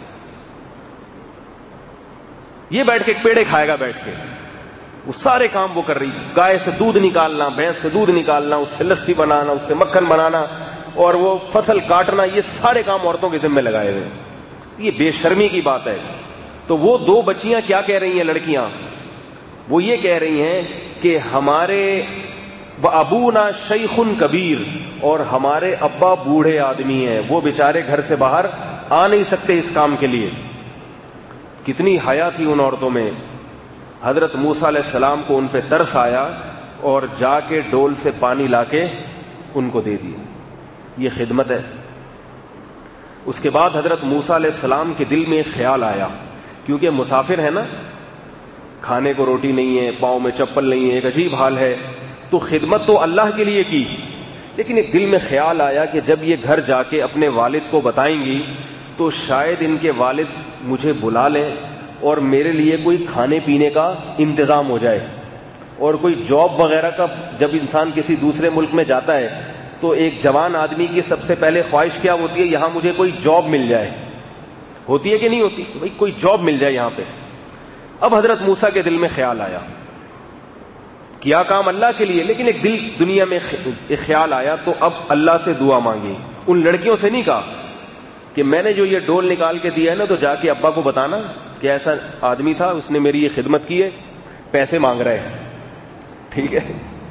یہ بیٹھ کے پیڑے کھائے گا بیٹھ کے، وہ سارے کام وہ کر رہی. گائے سے دودھ نکالنا، بھینس سے دودھ نکالنا، اس سے لسی بنانا، اس سے مکھن بنانا، اور وہ فصل کاٹنا، یہ سارے کام عورتوں کے ذمہ لگائے ہوئے. یہ بے شرمی کی بات ہے. تو وہ دو بچیاں کیا کہہ رہی ہیں لڑکیاں؟ وہ یہ کہہ رہی ہیں کہ ہمارے ابونا شیخ کبیر، اور ہمارے ابا بوڑھے آدمی ہیں، وہ بیچارے گھر سے باہر آ نہیں سکتے اس کام کے لیے. کتنی حیا تھی ان عورتوں میں. حضرت موسیٰ علیہ السلام کو ان پہ ترس آیا اور جا کے ڈول سے پانی لا کے ان کو دے دیا. یہ خدمت ہے. اس کے بعد حضرت موسیٰ علیہ السلام کے دل میں ایک خیال آیا، کیونکہ مسافر ہے نا، کھانے کو روٹی نہیں ہے، پاؤں میں چپل نہیں ہے، ایک عجیب حال ہے. تو خدمت تو اللہ کے لیے کی، لیکن ایک دل میں خیال آیا کہ جب یہ گھر جا کے اپنے والد کو بتائیں گی تو شاید ان کے والد مجھے بلا لیں اور میرے لیے کوئی کھانے پینے کا انتظام ہو جائے. اور کوئی جاب وغیرہ کا، جب انسان کسی دوسرے ملک میں جاتا ہے تو ایک جوان آدمی کی سب سے پہلے خواہش کیا ہوتی ہے؟ یہاں مجھے کوئی جاب مل جائے. ہوتی ہے کہ نہیں ہوتی؟ بھائی کوئی جاب مل جائے یہاں پہ. اب حضرت موسیٰ کے دل میں خیال آیا، کیا کام اللہ کے لیے، لیکن ایک دل دنیا میں ایک خیال آیا. تو اب اللہ سے دعا مانگی. ان لڑکیوں سے نہیں کہا کہ میں نے جو یہ ڈول نکال کے دیا ہے نا تو جا کے ابا کو بتانا کہ ایسا آدمی تھا، اس نے میری یہ خدمت کی ہے، پیسے مانگ رہے ہیں، ٹھیک ہے.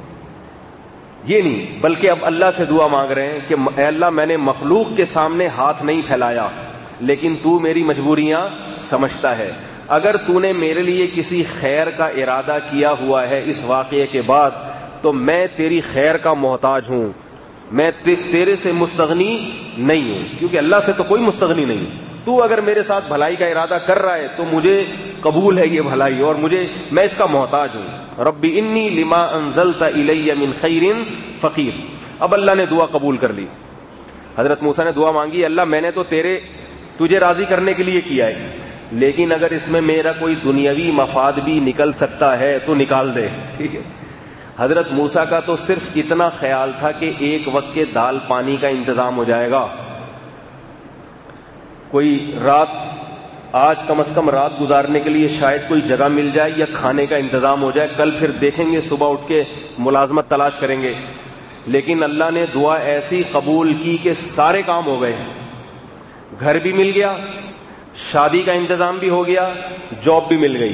یہ نہیں، بلکہ اب اللہ سے دعا مانگ رہے ہیں کہ اے اللہ، میں نے مخلوق کے سامنے ہاتھ نہیں پھیلایا، لیکن تو میری مجبوریاں سمجھتا ہے. اگر تو نے میرے لیے کسی خیر کا ارادہ کیا ہوا ہے اس واقعے کے بعد تو میں تیری خیر کا محتاج ہوں، میں تیرے سے مستغنی نہیں ہوں، کیونکہ اللہ سے تو کوئی مستغنی نہیں. تو اگر میرے ساتھ بھلائی کا ارادہ کر رہا ہے تو مجھے قبول ہے یہ بھلائی، اور میں اس کا محتاج ہوں. رب انی لما انزلت الی من خیر فقیر. اب اللہ نے دعا قبول کر لی. حضرت موسیٰ نے دعا مانگی، اللہ میں نے تو تجھے راضی کرنے کے لیے کیا ہے، لیکن اگر اس میں میرا کوئی دنیاوی مفاد بھی نکل سکتا ہے تو نکال دے. ٹھیک ہے. حضرت موسیٰ کا تو صرف اتنا خیال تھا کہ ایک وقت کے دال پانی کا انتظام ہو جائے گا، کوئی رات، آج کم از کم رات گزارنے کے لیے شاید کوئی جگہ مل جائے یا کھانے کا انتظام ہو جائے، کل پھر دیکھیں گے، صبح اٹھ کے ملازمت تلاش کریں گے. لیکن اللہ نے دعا ایسی قبول کی کہ سارے کام ہو گئے. گھر بھی مل گیا، شادی کا انتظام بھی ہو گیا، جاب بھی مل گئی.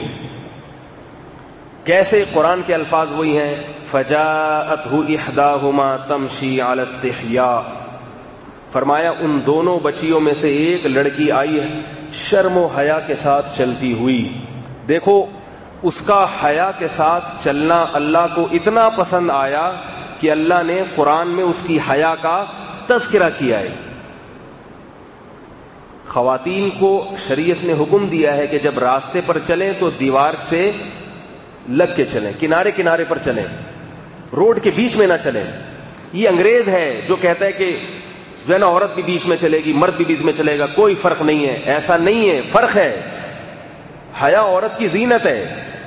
کیسے؟ قرآن کے الفاظ وہی ہیں، فجاءتہ احداہما تمشی علی استحیاء. فرمایا ان دونوں بچیوں میں سے ایک لڑکی آئی شرم و حیا کے ساتھ چلتی ہوئی. دیکھو اس کا حیا کے ساتھ چلنا اللہ کو اتنا پسند آیا کہ اللہ نے قرآن میں اس کی حیا کا تذکرہ کیا ہے. خواتین کو شریعت نے حکم دیا ہے کہ جب راستے پر چلیں تو دیوار سے لگ کے چلیں, کنارے کنارے پر چلیں, روڈ کے بیچ میں نہ چلیں. یہ انگریز ہے جو کہتا ہے کہ جو ہے نا عورت بھی بیچ میں چلے گی, مرد بھی بیچ میں چلے گا, کوئی فرق نہیں ہے. ایسا نہیں ہے, فرق ہے. حیا عورت کی زینت ہے.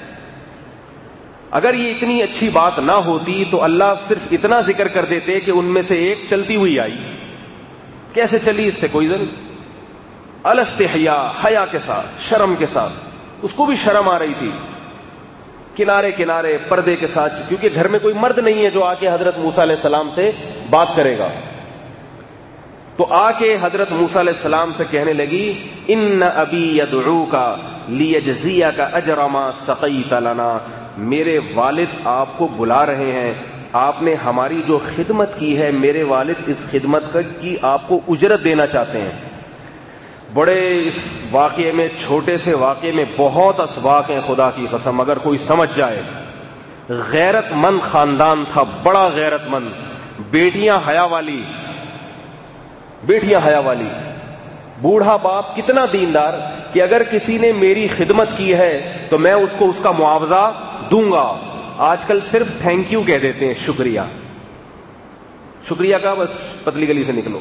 اگر یہ اتنی اچھی بات نہ ہوتی تو اللہ صرف اتنا ذکر کر دیتے کہ ان میں سے ایک چلتی ہوئی آئی. کیسے چلی, اس سے کوئی ضرور. الاستحیاء, حیا کے ساتھ, شرم کے ساتھ. اس کو بھی شرم آ رہی تھی. کنارے کنارے پردے کے ساتھ, کیونکہ گھر میں کوئی مرد نہیں ہے جو آ کے حضرت موسیٰ علیہ السلام سے بات کرے گا. تو آ کے حضرت موسیٰ علیہ السلام سے کہنے لگی, ان ابی یدعوک لیجزیک اجر ما سقیت لنا, میرے والد آپ کو بلا رہے ہیں, آپ نے ہماری جو خدمت کی ہے, میرے والد اس خدمت کی آپ کو اجرت دینا چاہتے ہیں. بڑے اس واقعے میں, چھوٹے سے واقعے میں بہت اسباق ہیں خدا کی قسم, اگر کوئی سمجھ جائے. غیرت مند خاندان تھا, بڑا غیرت مند, بیٹیاں حیا والی, بیٹیاں حیا والی. بوڑھا باپ کتنا دیندار کہ اگر کسی نے میری خدمت کی ہے تو میں اس کو اس کا معاوضہ دوں گا. آج کل صرف تھینک یو کہہ دیتے ہیں, شکریہ. شکریہ کا پتلی گلی سے نکلو.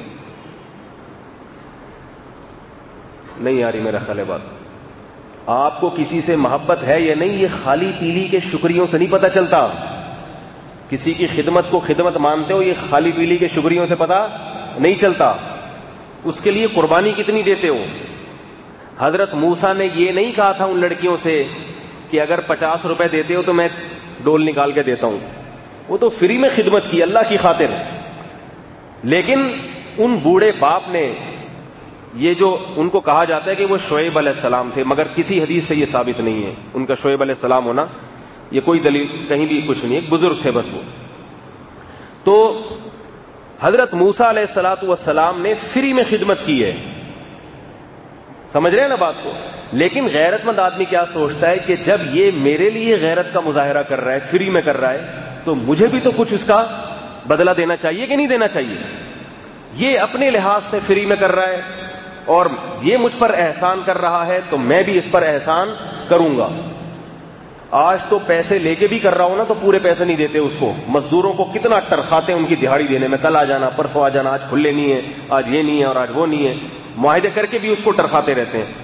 نہیں آ رہی میرا خیال ہے بات. آپ کو کسی سے محبت ہے یا نہیں, یہ خالی پیلی کے شکریوں سے نہیں پتہ چلتا. کسی کی خدمت کو خدمت مانتے ہو, یہ خالی پیلی کے شکریوں سے پتہ نہیں چلتا. اس کے لیے قربانی کتنی دیتے ہو. حضرت موسیٰ نے یہ نہیں کہا تھا ان لڑکیوں سے کہ اگر 50 روپے دیتے ہو تو میں ڈول نکال کے دیتا ہوں. وہ تو فری میں خدمت کی اللہ کی خاطر. لیکن ان بوڑھے باپ نے, یہ جو ان کو کہا جاتا ہے کہ وہ شعیب علیہ السلام تھے, مگر کسی حدیث سے یہ ثابت نہیں ہے ان کا شعیب علیہ السلام ہونا, یہ کوئی دلیل کہیں بھی کچھ نہیں ہے, بزرگ تھے بس وہ. تو حضرت موسیٰ علیہ الصلوۃ والسلام نے فری میں خدمت کی ہے, سمجھ رہے ہیں نا بات کو. لیکن غیرت مند آدمی کیا سوچتا ہے کہ جب یہ میرے لیے غیرت کا مظاہرہ کر رہا ہے, فری میں کر رہا ہے, تو مجھے بھی تو کچھ اس کا بدلہ دینا چاہیے کہ نہیں دینا چاہیے. یہ اپنے لحاظ سے فری میں کر رہا ہے اور یہ مجھ پر احسان کر رہا ہے تو میں بھی اس پر احسان کروں گا. آج تو پیسے لے کے بھی کر رہا ہوں نا تو پورے پیسے نہیں دیتے اس کو. مزدوروں کو کتنا ٹرخاتے ہیں ان کی دہاڑی دینے میں, کل آ جانا, پرسوں آ جانا, آج کھلے نہیں ہے, آج یہ نہیں ہے اور آج وہ نہیں ہے, معاہدے کر کے بھی اس کو ٹرخاتے رہتے ہیں.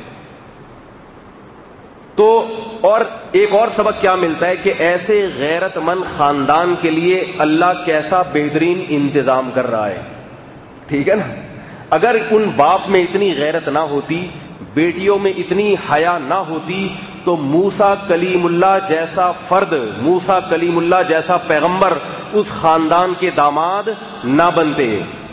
تو اور ایک اور سبق کیا ملتا ہے کہ ایسے غیرت مند خاندان کے لیے اللہ کیسا بہترین انتظام کر رہا ہے. ٹھیک ہے نا. اگر ان باپ میں اتنی غیرت نہ ہوتی, بیٹیوں میں اتنی حیا نہ ہوتی, تو موسیٰ کلیم اللہ جیسا فرد, موسیٰ کلیم اللہ جیسا پیغمبر اس خاندان کے داماد نہ بنتے.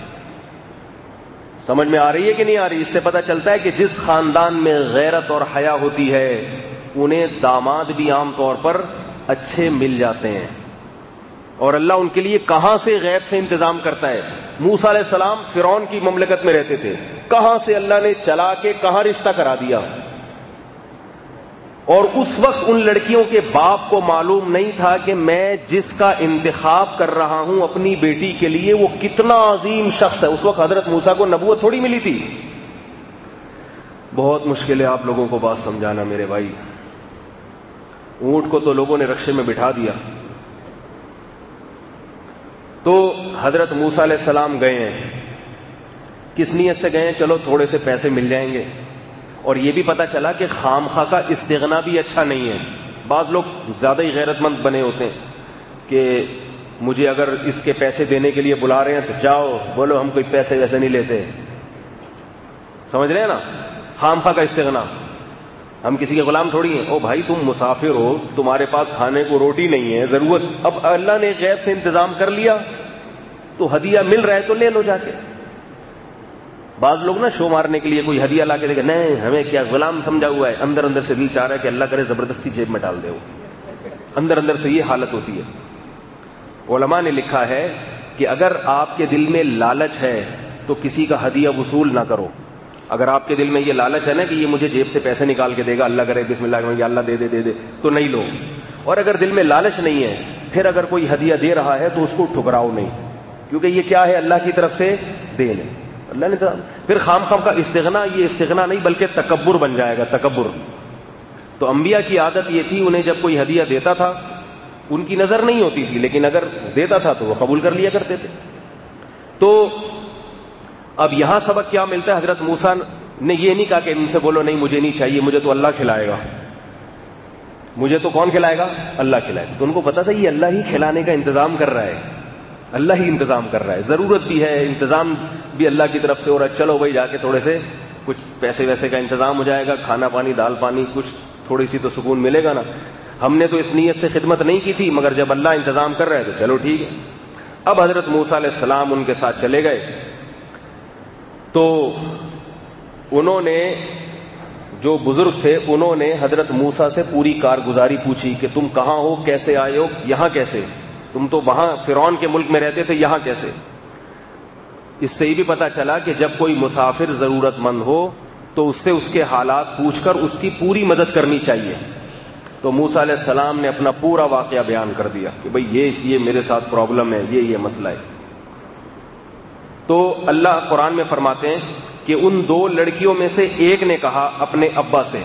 سمجھ میں آ رہی ہے کہ نہیں آ رہی؟ اس سے پتہ چلتا ہے کہ جس خاندان میں غیرت اور حیا ہوتی ہے انہیں داماد بھی عام طور پر اچھے مل جاتے ہیں. اور اللہ ان کے لیے کہاں سے غیب سے انتظام کرتا ہے. موسیٰ علیہ السلام فرعون کی مملکت میں رہتے تھے, کہاں سے اللہ نے چلا کے کہاں رشتہ کرا دیا. اور اس وقت ان لڑکیوں کے باپ کو معلوم نہیں تھا کہ میں جس کا انتخاب کر رہا ہوں اپنی بیٹی کے لیے وہ کتنا عظیم شخص ہے. اس وقت حضرت موسیٰ کو نبوت تھوڑی ملی تھی. بہت مشکل ہے آپ لوگوں کو بات سمجھانا میرے بھائی. اونٹ کو تو لوگوں نے رکشے میں بٹھا دیا. تو حضرت موسیٰ علیہ السلام گئے ہیں, کس نیت سے گئے ہیں؟ چلو تھوڑے سے پیسے مل جائیں گے. اور یہ بھی پتا چلا کہ خامخواہ کا استغنا بھی اچھا نہیں ہے. بعض لوگ زیادہ ہی غیرت مند بنے ہوتے ہیں کہ مجھے اگر اس کے پیسے دینے کے لیے بلا رہے ہیں تو جاؤ بولو ہم کوئی پیسے ویسے نہیں لیتے. سمجھ رہے ہیں نا, خامخواہ کا استغنا. ہم کسی کے غلام تھوڑی ہیں. او بھائی تم مسافر ہو, تمہارے پاس کھانے کو روٹی نہیں ہے, ضرورت, اب اللہ نے غیب سے انتظام کر لیا تو ہدیہ مل رہا ہے تو لے لو جا کے. بعض لوگ نا شو مارنے کے لیے کوئی ہدیہ لا کے دے گا, نہیں ہمیں کیا غلام سمجھا ہوا ہے. اندر اندر سے دل چاہ رہا ہے کہ اللہ کرے زبردستی جیب میں ڈال دے. وہ اندر اندر سے یہ حالت ہوتی ہے. علماء نے لکھا ہے کہ اگر آپ کے دل میں لالچ ہے تو کسی کا ہدیہ وصول نہ کرو. اگر آپ کے دل میں یہ لالچ ہے نا کہ یہ مجھے جیب سے پیسے نکال کے دے گا، اللہ کرے بسم اللہ یا اللہ دے دے دے دے، تو نہیں لو. اور اگر دل میں لالچ نہیں ہے، پھر اگر کوئی ہدیہ دے رہا ہے تو اس کو ٹھکراؤ نہیں، کیونکہ یہ کیا ہے؟ اللہ کی طرف سے دین ہے. اللہ نے پھر خام خام کا استغنا، یہ استغنا نہیں بلکہ تکبر بن جائے گا، تکبر. تو انبیاء کی عادت یہ تھی، انہیں جب کوئی ہدیہ دیتا تھا ان کی نظر نہیں ہوتی تھی، لیکن اگر دیتا تھا تو وہ قبول کر لیا کرتے تھے. تو اب یہاں سبق کیا ملتا ہے؟ حضرت موسیٰ نے یہ نہیں کہا کہ ان سے بولو نہیں مجھے نہیں چاہیے، مجھے تو اللہ کھلائے گا، مجھے تو کون کھلائے گا؟ اللہ کھلائے گا. تو ان کو پتا تھا یہ اللہ ہی کھلانے کا انتظام کر رہا ہے، اللہ ہی انتظام کر رہا ہے، ضرورت بھی ہے، انتظام بھی اللہ کی طرف سے ہو رہا ہے. چلو بھائی جا کے تھوڑے سے کچھ پیسے ویسے کا انتظام ہو جائے گا، کھانا پانی دال پانی کچھ تھوڑی سی تو سکون ملے گا نا. ہم نے تو اس نیت سے خدمت نہیں کی تھی، مگر جب اللہ انتظام کر رہا ہے تو چلو ٹھیک ہے. اب حضرت موسیٰ علیہ السلام ان کے ساتھ چلے گئے تو انہوں نے، جو بزرگ تھے انہوں نے حضرت موسیٰ سے پوری کارگزاری پوچھی کہ تم کہاں ہو، کیسے آئے ہو، یہاں کیسے؟ تم تو وہاں فرعون کے ملک میں رہتے تھے، یہاں کیسے؟ اس سے یہ بھی پتا چلا کہ جب کوئی مسافر ضرورت مند ہو تو اس سے اس کے حالات پوچھ کر اس کی پوری مدد کرنی چاہیے. تو موسیٰ علیہ السلام نے اپنا پورا واقعہ بیان کر دیا کہ بھئی یہ میرے ساتھ پرابلم ہے، یہ مسئلہ ہے. تو اللہ قرآن میں فرماتے ہیں کہ ان 2 لڑکیوں میں سے ایک نے کہا اپنے ابا سے،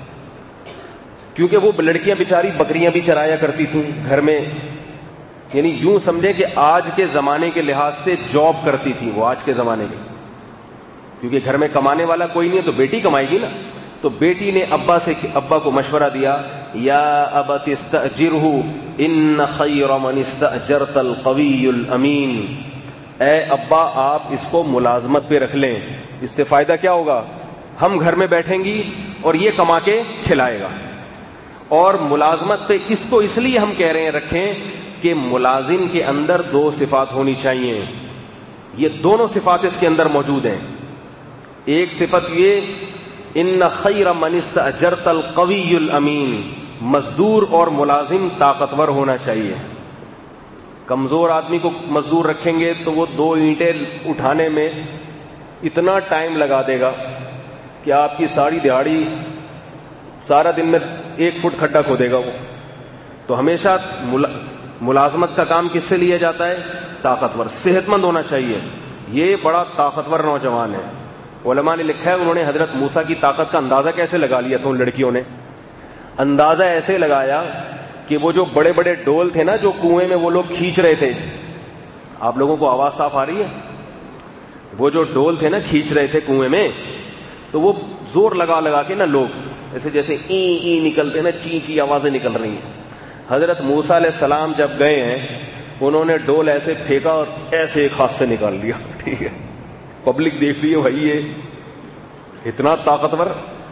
کیونکہ وہ لڑکیاں بیچاری بکریاں بھی چرایا کرتی تھیں گھر میں، یعنی یوں سمجھے کہ آج کے زمانے کے لحاظ سے جاب کرتی تھی وہ، آج کے زمانے کے، کیونکہ گھر میں کمانے والا کوئی نہیں ہے تو بیٹی کمائے گی نا. تو بیٹی نے ابا کو مشورہ دیا، یا ابت استاجرہ ان خیر من استاجرت القوی الامین، اے ابا آپ اس کو ملازمت پہ رکھ لیں، اس سے فائدہ کیا ہوگا؟ ہم گھر میں بیٹھیں گی اور یہ کما کے کھلائے گا. اور ملازمت پہ اس کو اس لیے ہم کہہ رہے ہیں رکھیں کہ ملازم کے اندر 2 صفات ہونی چاہیے. یہ دونوں صفات اس کے اندر موجود ہیں. ایک صفت یہ ان خیر من استاجرت القوی الامین، مزدور اور ملازم طاقتور ہونا چاہیے. کمزور آدمی کو مزدور رکھیں گے تو وہ 2 اینٹیں اٹھانے میں اتنا ٹائم لگا دے گا کہ آپ کی ساری دہاڑی سارا دن میں 1 فٹ کھڈا کھودے گا وہ. تو ہمیشہ ملازمت کا کام کس سے لیا جاتا ہے؟ طاقتور، صحت مند ہونا چاہیے. یہ بڑا طاقتور نوجوان ہے. علماء نے لکھا ہے انہوں نے حضرت موسیٰ کی طاقت کا اندازہ کیسے لگا لیا تھا ان لڑکیوں نے؟ اندازہ ایسے لگایا کہ وہ جو بڑے بڑے ڈول تھے نا جو کنویں میں وہ لوگ کھینچ رہے تھے، آپ لوگوں کو آواز صاف آ رہی ہے؟ وہ جو ڈول تھے نا کھینچ رہے تھے کنویں میں، تو وہ زور لگا لگا کے نا لوگ ایسے جیسے ای نکلتے نا، چی چی آوازیں نکل رہی ہیں. حضرت موسیٰ علیہ السلام جب گئے ہیں انہوں نے ڈول ایسے پھینکا اور ایسے ایک ہاتھ سے نکال لیا. ٹھیک ہے، پبلک دیکھ رہی ہے بھائی یہ اتنا طاقتور،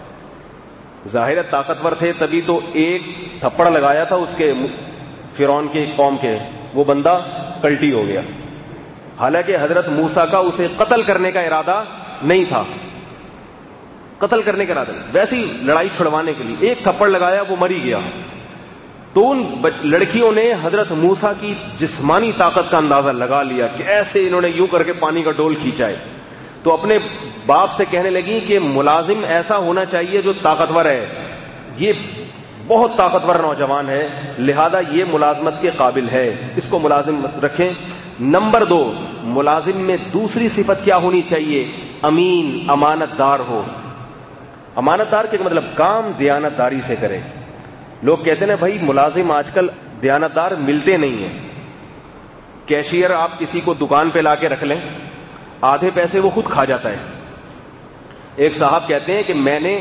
ظاہر طاقتور تھے تبھی تو ایک تھپڑ لگایا تھا اس کے فرعون کے قوم کے، وہ بندہ کلٹی ہو گیا. حالانکہ حضرت موسیٰ کا اسے قتل کرنے کا ارادہ نہیں تھا، قتل کرنے کا ارادہ نہیں، ویسے ہی لڑائی چھڑوانے کے لیے ایک تھپڑ لگایا، وہ مری گیا. تو ان لڑکیوں نے حضرت موسیٰ کی جسمانی طاقت کا اندازہ لگا لیا کہ ایسے انہوں نے یوں کر کے پانی کا ڈول کھینچا ہے. تو اپنے باپ سے کہنے لگی کہ ملازم ایسا ہونا چاہیے جو طاقتور ہے، یہ بہت طاقتور نوجوان ہے، لہذا یہ ملازمت کے قابل ہے، اس کو ملازم رکھیں. نمبر 2، ملازم میں دوسری صفت کیا ہونی چاہیے؟ امین، امانت دار ہو. امانت دار کے مطلب کام دیانت داری سے کرے. لوگ کہتے ہیں بھائی ملازم آج کل دیانت دار ملتے نہیں ہیں. کیشیئر آپ کسی کو دکان پہ لا کے رکھ لیں، آدھے پیسے وہ خود کھا جاتا ہے. ایک صاحب کہتے ہیں کہ میں نے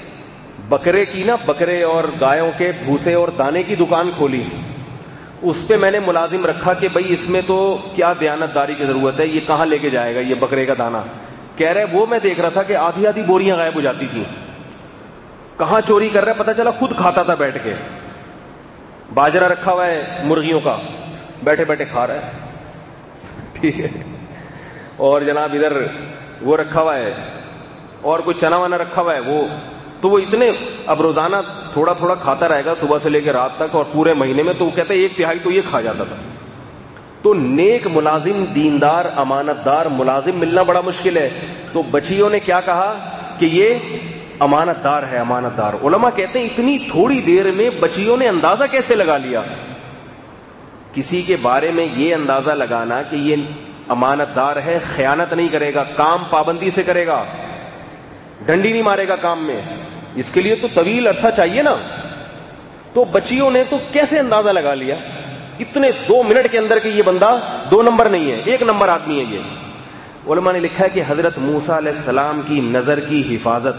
بکرے اور گایوں کے بھوسے اور دانے کی دکان کھولی، اس پہ میں نے ملازم رکھا کہ بھائی اس میں تو کیا دیانت داری کی ضرورت ہے، یہ کہاں لے کے جائے گا یہ بکرے کا دانا. کہہ رہے وہ میں دیکھ رہا تھا کہ آدھی آدھی بوریاں غائب ہو جاتی تھیں، کہاں چوری کر رہا ہے پتہ چلا خود کھاتا تھا بیٹھ کے. باجرہ رکھا ہوا ہے مرغیوں کا، بیٹھے بیٹھے کھا رہا ہے. ٹھیک ہے، اور جناب ادھر وہ رکھا ہوا ہے اور کوئی چنا وانا رکھا ہوا ہے، وہ اتنے اب روزانہ تھوڑا تھوڑا کھاتا رہے گا صبح سے لے کے رات تک، اور پورے مہینے میں تو وہ کہتے ہیں 1/3 تو یہ کھا جاتا تھا. تو نیک ملازم، دیندار، امانت دار ملازم ملنا بڑا مشکل ہے. تو بچیوں نے کیا کہا کہ یہ امانت دار ہے، امانت دار. علماء کہتے ہیں اتنی تھوڑی دیر میں بچیوں نے اندازہ کیسے لگا لیا. کسی کے بارے میں یہ اندازہ لگانا کہ یہ امانت دار ہے، خیانت نہیں کرے گا، کام پابندی سے کرے گا، ڈنڈی نہیں مارے گا کام میں، اس کے لیے تو طویل عرصہ چاہیے نا. تو بچیوں نے تو کیسے اندازہ لگا لیا اتنے 2 منٹ کے اندر کہ یہ بندہ 2 نمبر نہیں ہے، 1 نمبر آدمی ہے. یہ علماء نے لکھا ہے کہ حضرت موسیٰ علیہ السلام کی نظر کی حفاظت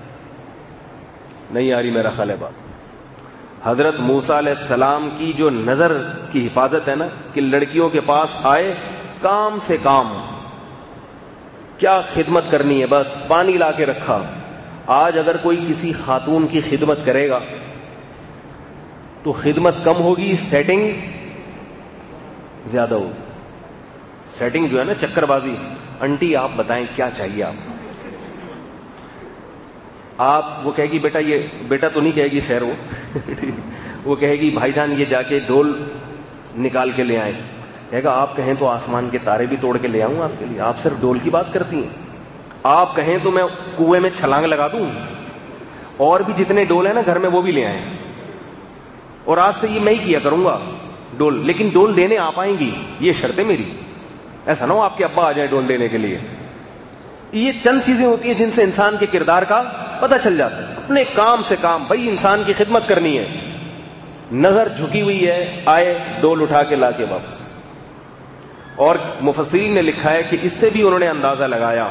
نہیں آ رہی، میرا خیال ہے بات. حضرت موسیٰ علیہ السلام کی جو نظر کی حفاظت ہے نا، کہ لڑکیوں کے پاس آئے، کام سے کام، کیا خدمت کرنی ہے، بس پانی لا کے رکھا. آج اگر کوئی کسی خاتون کی خدمت کرے گا تو خدمت کم ہوگی، سیٹنگ زیادہ ہوگی. سیٹنگ جو ہے نا، چکر بازی. انٹی آپ بتائیں کیا چاہیے آپ وہ کہے گی بیٹا، یہ بیٹا تو نہیں کہے گی، خیر وہ کہے گی بھائی جان یہ جا کے ڈول نکال کے لے آئیں. کہے گا آپ کہیں تو آسمان کے تارے بھی توڑ کے لے آؤں آپ کے لیے، آپ صرف ڈول کی بات کرتی ہیں. آپ کہیں تو میں کنویں میں چھلانگ لگا دوں، اور بھی جتنے ڈول ہیں نا گھر میں وہ بھی لے آئیں. اور آج سے یہ میں ہی کیا کروں گا ڈول، لیکن ڈول دینے آپ آئیں گی، یہ شرط ہے میری. ایسا نہ ہو آپ کے ابا آ جائیں ڈول دینے کے لیے. یہ چند چیزیں ہوتی ہیں جن سے انسان کے کردار کا پتہ چل جاتا ہے. اپنے کام سے کام، بھائی انسان کی خدمت کرنی ہے، نظر جھکی ہوئی ہے، آئے ڈول اٹھا کے لا کے واپس. اور مفسرین نے لکھا ہے کہ اس سے بھی انہوں نے اندازہ لگایا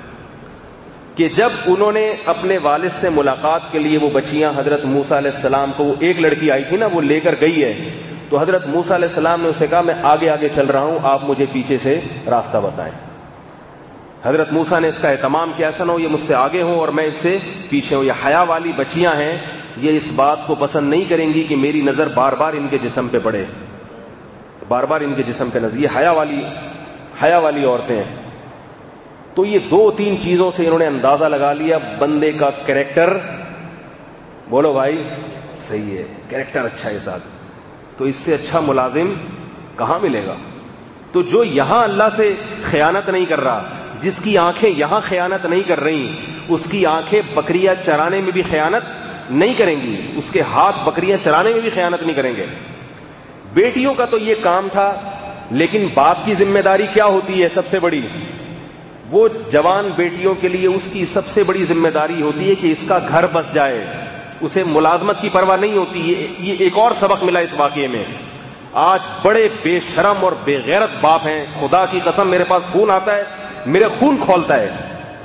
کہ جب انہوں نے اپنے والد سے ملاقات کے لیے وہ بچیاں حضرت موسیٰ علیہ السلام کو، وہ ایک لڑکی آئی تھی نا وہ لے کر گئی ہے، تو حضرت موسیٰ علیہ السلام نے اسے کہا میں آگے آگے چل رہا ہوں، آپ مجھے پیچھے سے راستہ بتائیں. حضرت موسیٰ نے اس کا اہتمام کیا، ایسا نہ ہو یہ مجھ سے آگے ہوں اور میں اس سے پیچھے ہوں. یہ حیا والی بچیاں ہیں، یہ اس بات کو پسند نہیں کریں گی کہ میری نظر بار بار ان کے جسم پہ پڑے، بار بار ان کے جسم پہ نظر. یہ حیا والی عورتیں ہیں. تو یہ 2-3 چیزوں سے انہوں نے اندازہ لگا لیا بندے کا کریکٹر. بولو بھائی صحیح ہے، کریکٹر اچھا ہے ساتھ، تو اس سے اچھا ملازم کہاں ملے گا. تو جو یہاں اللہ سے خیانت نہیں کر رہا، جس کی آنکھیں یہاں خیانت نہیں کر رہی، اس کی آنکھیں بکریاں چرانے میں بھی خیانت نہیں کریں گی، اس کے ہاتھ بکریاں چرانے میں بھی خیانت نہیں کریں گے. بیٹیوں کا تو یہ کام تھا، لیکن باپ کی ذمہ داری کیا ہوتی ہے سب سے بڑی؟ وہ جوان بیٹیوں کے لیے اس کی سب سے بڑی ذمہ داری ہوتی ہے کہ اس کا گھر بس جائے، اسے ملازمت کی پرواہ نہیں ہوتی. یہ ایک اور سبق ملا اس واقعے میں. آج بڑے بے شرم اور بے غیرت باپ ہیں، خدا کی قسم میرے پاس فون آتا ہے میرے خون کھولتا ہے.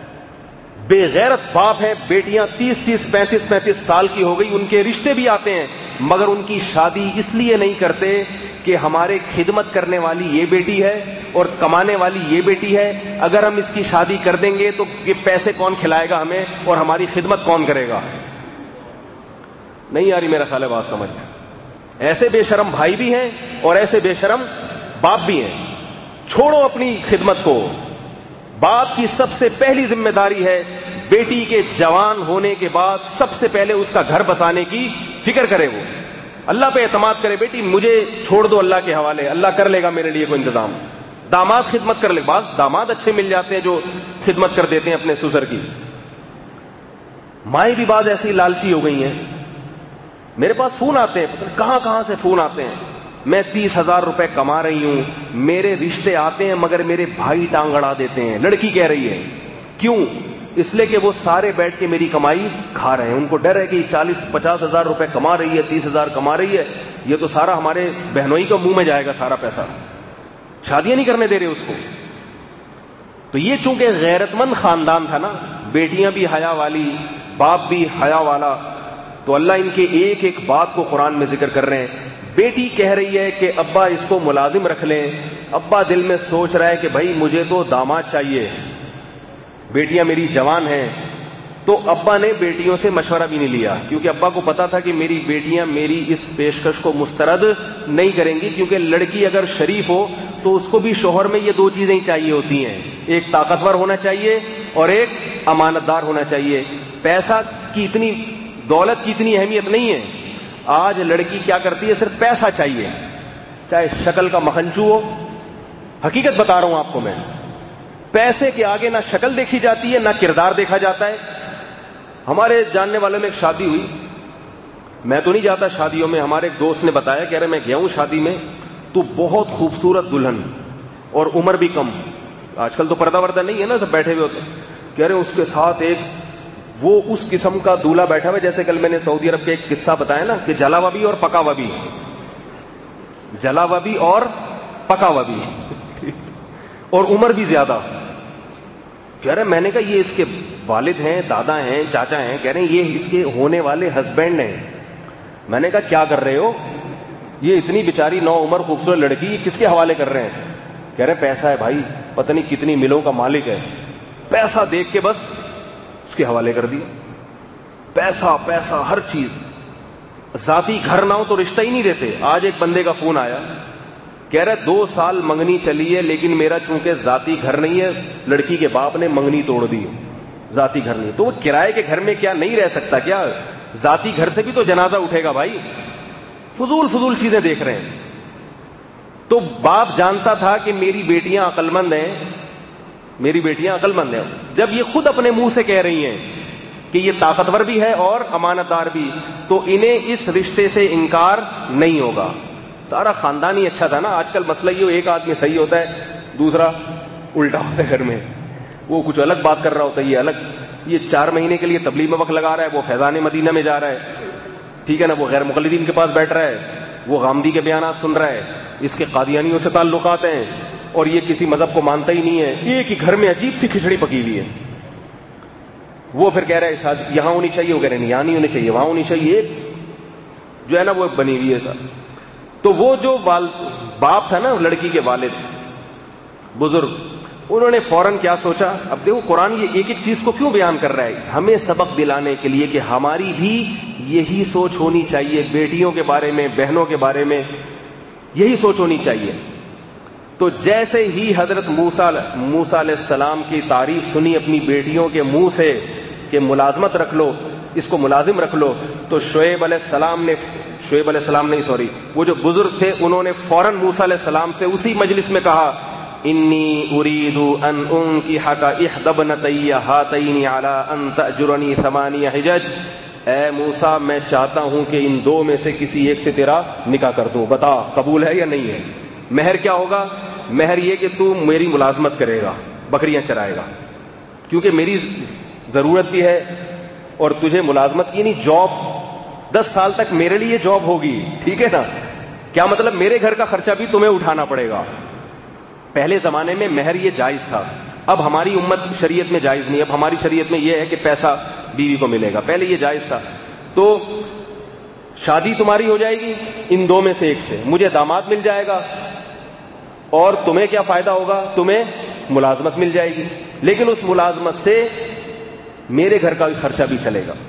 بے غیرت باپ ہیں، بیٹیاں 30 35 سال کی ہو گئی، ان کے رشتے بھی آتے ہیں مگر ان کی شادی اس لیے نہیں کرتے کہ ہمارے خدمت کرنے والی یہ بیٹی ہے اور کمانے والی یہ بیٹی ہے، اگر ہم اس کی شادی کر دیں گے تو یہ پیسے کون کھلائے گا ہمیں اور ہماری خدمت کون کرے گا. نہیں آ رہی میرا خیال ہے بات سمجھ میں. ایسے بے شرم بھائی بھی ہیں اور ایسے بے شرم باپ بھی ہیں. چھوڑو اپنی خدمت کو. باپ کی سب سے پہلی ذمہ داری ہے بیٹی کے جوان ہونے کے بعد سب سے پہلے اس کا گھر بسانے کی فکر کرے. وہ اللہ پہ اعتماد کرے، بیٹی مجھے چھوڑ دو اللہ کے حوالے، اللہ کر لے گا میرے لیے کوئی انتظام. داماد خدمت کر لے. بعض داماد اچھے مل جاتے ہیں جو خدمت کر دیتے ہیں اپنے سسر کی. مائیں بھی بعض ایسی لالچی ہو گئی ہیں. میرے پاس فون آتے ہیں، پتہ کہاں سے فون آتے ہیں. میں 30,000 روپے کما رہی ہوں، میرے رشتے آتے ہیں مگر میرے بھائی ٹانگ اڑا دیتے ہیں. لڑکی کہہ رہی ہے کیوں؟ اس لیے کہ وہ سارے بیٹھ کے میری کمائی کھا رہے ہیں. ان کو ڈر ہے کہ 40-50 ہزار روپے کما رہی ہے، 30,000 کما رہی ہے، یہ تو سارا ہمارے بہنوئی کا منہ میں جائے گا سارا پیسہ. شادیاں نہیں کرنے دے رہے اس کو. تو یہ چونکہ غیرت مند خاندان تھا نا، بیٹیاں بھی حیا والی، باپ بھی حیا والا، تو اللہ ان کے ایک ایک بات کو قرآن میں ذکر کر رہے ہیں. بیٹی کہہ رہی ہے کہ ابا اس کو ملازم رکھ لیں. ابا دل میں سوچ رہا ہے کہ بھائی مجھے تو داماد چاہیے، بیٹیاں میری جوان ہیں. تو ابا نے بیٹیوں سے مشورہ بھی نہیں لیا، کیونکہ ابا کو پتا تھا کہ میری بیٹیاں میری اس پیشکش کو مسترد نہیں کریں گی. کیونکہ لڑکی اگر شریف ہو تو اس کو بھی شوہر میں یہ 2 چیزیں ہی چاہیے ہوتی ہیں، ایک طاقتور ہونا چاہیے اور ایک امانت دار ہونا چاہیے. پیسہ کی اتنی، دولت کی اتنی اہمیت نہیں ہے. آج لڑکی کیا کرتی ہے، صرف پیسہ چاہیے، چاہے شکل کا مکھنچو ہو. حقیقت بتا رہا ہوں آپ کو میں، پیسے کے آگے نہ شکل دیکھی جاتی ہے نہ کردار دیکھا جاتا ہے. ہمارے جاننے والے میں ایک شادی ہوئی, میں تو نہیں جاتا شادیوں میں, ہمارے ایک دوست نے بتایا, کہہ رہے میں گیا ہوں شادی میں, تو بہت خوبصورت دلہن اور عمر بھی کم, آج کل تو پردہ وردہ نہیں ہے نا, سب بیٹھے ہوئے ہوتے, کہہ رہے اس کے ساتھ ایک وہ اس قسم کا دولہا بیٹھا ہوا, جیسے کل میں نے سعودی عرب کے ایک قصہ بتایا نا کہ جلا ہوا بھی اور پکا ہوا بھی, جلا ہوا بھی اور پکا ہوا بھی, اور عمر بھی زیادہ. کہہ رہے میں نے کہا یہ اس کے والد ہیں, دادا ہیں, چاچا ہیں, کہہ رہے ہیں یہ اس کے ہونے والے ہسبینڈ ہیں. میں نے کہا کیا کر رہے ہو, یہ اتنی بیچاری نو عمر خوبصورت لڑکی یہ کس کے حوالے کر رہے ہیں؟ کہہ رہے پیسہ ہے بھائی, پتہ نہیں کتنی ملوں کا مالک ہے, پیسہ دیکھ کے بس اس کے حوالے کر دیا. پیسہ پیسہ ہر چیز, ذاتی گھر نہ ہو تو رشتہ ہی نہیں دیتے. آج ایک بندے کا فون آیا, کہہ رہے 2 سال منگنی چلی ہے لیکن میرا چونکہ ذاتی گھر نہیں ہے, لڑکی کے باپ نے منگنی توڑ دی, ذاتی گھر نہیں, تو وہ کرائے کے گھر میں کیا نہیں رہ سکتا کیا؟ ذاتی گھر سے بھی تو جنازہ اٹھے گا بھائی. فضول چیزیں دیکھ رہے ہیں. تو باپ جانتا تھا کہ میری بیٹیاں عقل مند ہیں, میری بیٹیاں عقل مند ہیں. جب یہ خود اپنے منہ سے کہہ رہی ہیں کہ یہ طاقتور بھی ہے اور امانت دار بھی, تو انہیں اس رشتے سے انکار نہیں ہوگا. سارا خاندان ہی اچھا تھا نا. آج کل مسئلہ یہ ایک آدمی صحیح ہوتا ہے, دوسرا الٹا ہوتا ہے گھر میں, وہ کچھ الگ بات کر رہا ہوتا ہے, یہ الگ, یہ 4 مہینے کے لیے تبلیغ میں وقت لگا رہا ہے, وہ فیضان مدینہ میں جا رہا ہے, ٹھیک ہے نا, وہ غیر مقلدین کے پاس بیٹھ رہا ہے, وہ غامدی کے بیانات سن رہا ہے, اس کے قادیانیوں سے تعلقات ہیں, اور یہ کسی مذہب کو مانتا ہی نہیں ہے. ایک ہی گھر میں عجیب سی کھچڑی پکی ہوئی ہے. وہ پھر کہہ رہا ہے شاید یہاں ہونی چاہیے, وہ کہہ رہے ہیں یہاں نہیں ہونی چاہیے, وہاں ہونی چاہیے, جو ہے نا وہ بنی ہوئی ہے سر. تو وہ جو باپ تھا نا لڑکی کے والد بزرگ, انہوں نے فوراً کیا سوچا. اب دیکھو قرآن یہ ایک ایک چیز کو کیوں بیان کر رہا ہے, ہمیں سبق دلانے کے لیے کہ ہماری بھی یہی سوچ ہونی چاہیے, بیٹیوں کے بارے میں, بہنوں کے بارے میں یہی سوچ ہونی چاہیے. تو جیسے ہی حضرت موسیٰ علیہ السلام کی تعریف سنی اپنی بیٹیوں کے منہ سے کہ ملازمت رکھ لو, اس کو ملازم رکھ لو, تو شعیب علیہ السلام نہیں سوری, وہ جو بزرگ تھے انہوں نے فوراً موسیٰ علیہ السلام سے اسی مجلس میں کہا, انی اريد ان انکحک احدی ابنتی ہاتین علی ان تأجرنی 8 حجج. اے موسیٰ میں چاہتا ہوں کہ ان 2 میں سے کسی ایک سے تیرا نکاح کر دوں, بتا قبول ہے یا نہیں ہے. مہر کیا ہوگا؟ مہر یہ کہ تو میری ملازمت کرے گا, بکریاں چرائے گا, کیونکہ میری ضرورت بھی ہے اور تجھے ملازمت کی نہیں, جاب 10 سال تک میرے لیے جاب ہوگی, ٹھیک ہے نا. کیا مطلب, میرے گھر کا خرچہ بھی تمہیں اٹھانا پڑے گا. پہلے زمانے میں مہر یہ جائز تھا, اب ہماری امت شریعت میں جائز نہیں. اب ہماری شریعت میں یہ ہے کہ پیسہ بیوی کو ملے گا, پہلے یہ جائز تھا. تو شادی تمہاری ہو جائے گی ان 2 میں سے ایک سے, مجھے داماد مل جائے گا, اور تمہیں کیا فائدہ ہوگا, تمہیں ملازمت مل جائے گی, لیکن اس ملازمت سے میرے گھر کا خرچہ بھی چلے گا.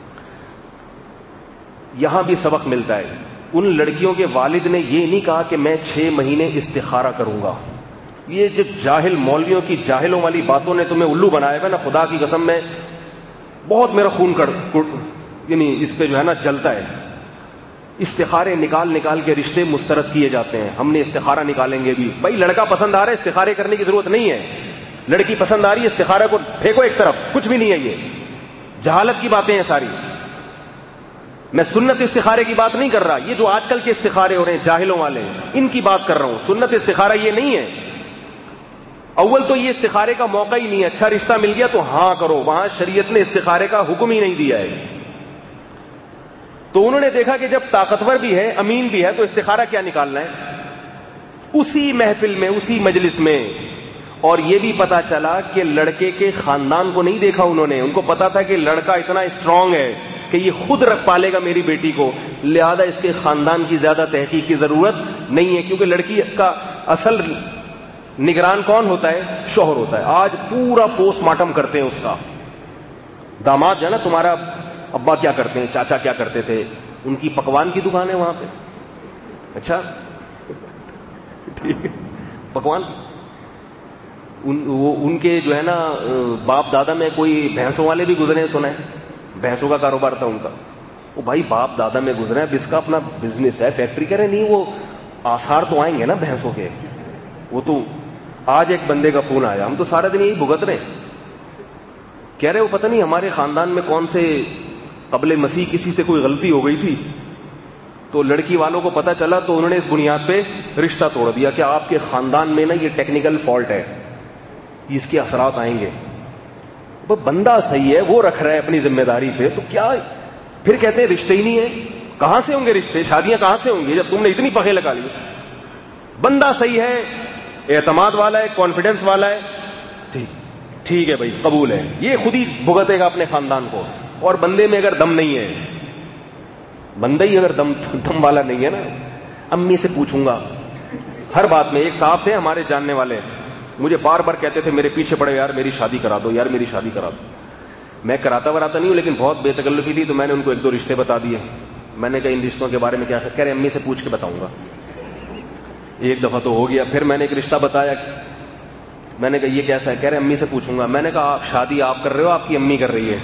یہاں بھی سبق ملتا ہے. ان لڑکیوں کے والد نے یہ نہیں کہا کہ میں 6 مہینے استخارہ کروں گا. یہ جو جاہل مولویوں کی جاہلوں والی باتوں نے تمہیں الو بنایا ہے نا, خدا کی قسم میں بہت میرا خون یعنی اس پہ جو ہے نا جلتا ہے. استخارے نکال کے رشتے مسترد کیے جاتے ہیں. ہم نے استخارہ نکالیں گے بھی, بھائی لڑکا پسند آ رہا ہے, استخارے کرنے کی ضرورت نہیں ہے. لڑکی پسند آ رہی ہے, استخارہ کو پھینکو ایک طرف, کچھ بھی نہیں ہے. یہ جہالت کی باتیں ہیں ساری. میں سنت استخارے کی بات نہیں کر رہا, یہ جو آج کل کے استخارے ہو رہے ہیں جاہلوں والے, ان کی بات کر رہا ہوں. سنت استخارہ یہ نہیں ہے. اول تو یہ استخارے کا موقع ہی نہیں ہے. اچھا رشتہ مل گیا تو ہاں کرو, وہاں شریعت نے استخارے کا حکم ہی نہیں دیا ہے. تو انہوں نے دیکھا کہ جب طاقتور بھی ہے, امین بھی ہے, تو استخارہ کیا نکالنا ہے. اسی محفل میں, اسی مجلس میں. اور یہ بھی پتا چلا کہ لڑکے کے خاندان کو نہیں دیکھا انہوں نے. ان کو پتا تھا کہ لڑکا اتنا اسٹرانگ ہے کہ یہ خود رکھ پالے گا میری بیٹی کو, لہذا اس کے خاندان کی زیادہ تحقیق کی ضرورت نہیں ہے. کیونکہ لڑکی کا اصل نگران کون ہوتا ہے؟ شوہر ہوتا ہے. آج پورا پوسٹ مارٹم کرتے ہیں اس کا. داماد جو ہے نا, تمہارا ابا کیا کرتے ہیں, چاچا کیا کرتے تھے, ان کی پکوان کی دکان ہے وہاں پہ. اچھا ٹھیک ہے, پکوان ان کے جو ہے نا باپ دادا میں کوئی بھینسوں والے بھی گزرے ہیں, سنا ہے, بھینسوں کا کاروبار تھا ان کا. وہ بھائی باپ دادا میں گزرے ہیں, اب اس کا اپنا بزنس ہے, فیکٹری کرے نہیں, وہ آثار تو آئیں گے نا بھینسوں کے. وہ تو آج ایک بندے کا فون آیا, ہم تو سارا دن یہی بھگت رہے. کہہ رہے وہ پتہ نہیں ہمارے خاندان میں کون سے قبل مسیح کسی سے کوئی غلطی ہو گئی تھی, تو لڑکی والوں کو پتہ چلا تو انہوں نے اس بنیاد پہ رشتہ توڑ دیا کہ آپ کے خاندان میں نا یہ ٹیکنیکل فالٹ ہے, اس کے اثرات آئیں گے. وہ بندہ صحیح ہے, وہ رکھ رہا ہے اپنی ذمہ داری پہ, تو کیا پھر کہتے ہیں رشتے ہی نہیں ہیں. کہاں سے ہوں گے رشتے, شادیاں کہاں سے ہوں گی جب تم نے اتنی پخے لگا لی. بندہ صحیح ہے, اعتماد والا ہے, کانفیڈنس والا ہے, ٹھیک ہے بھائی قبول ہے, یہ خود ہی بھگتے گا اپنے خاندان کو. اور بندے میں اگر دم نہیں ہے, بندہ ہی اگر دم والا نہیں ہے نا, امی سے پوچھوں گا ہر بات میں. ایک صاحب تھے ہمارے جاننے والے, مجھے بار بار کہتے تھے میرے پیچھے پڑے یار میری شادی کرا دو, یار میری شادی کرا دو. میں کراتا نہیں ہوں, لیکن بہت بے تکلفی تھی تو میں نے ان کو 1-2 رشتے بتا دیے. میں نے کہا ان رشتوں کے بارے میں کیا, کہہ رہے امی سے پوچھ کے بتاؤں گا. ایک دفعہ تو ہو گیا, پھر میں نے ایک رشتہ بتایا, میں نے کہا یہ کیسا ہے, کہہ رہے امی سے پوچھوں گا. میں نے کہا شادی آپ کر رہے ہو, آپ کی امی کر رہی ہے.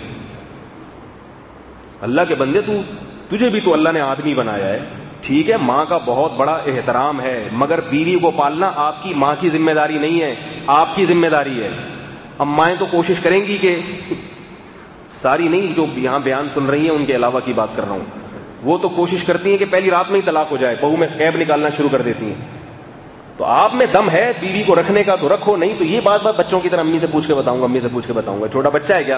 اللہ کے بندے تجھے بھی تو اللہ نے آدمی بنایا ہے, ٹھیک ہے ماں کا بہت بڑا احترام ہے, مگر بیوی کو پالنا آپ کی ماں کی ذمہ داری نہیں ہے, آپ کی ذمہ داری ہے. اب مائیں تو کوشش کریں گی کہ, ساری نہیں جو یہاں بیان سن رہی ہیں ان کے علاوہ کی بات کر رہا ہوں, وہ تو کوشش کرتی ہیں کہ پہلی رات میں ہی طلاق ہو جائے, بہو میں عیب نکالنا شروع کر دیتی ہیں. تو آپ میں دم ہے بیوی کو رکھنے کا تو رکھو, نہیں تو یہ بات بچوں کی طرح امی سے پوچھ کے بتاؤں گا, امی سے پوچھ کے بتاؤں گا. چھوٹا بچہ ہے کیا,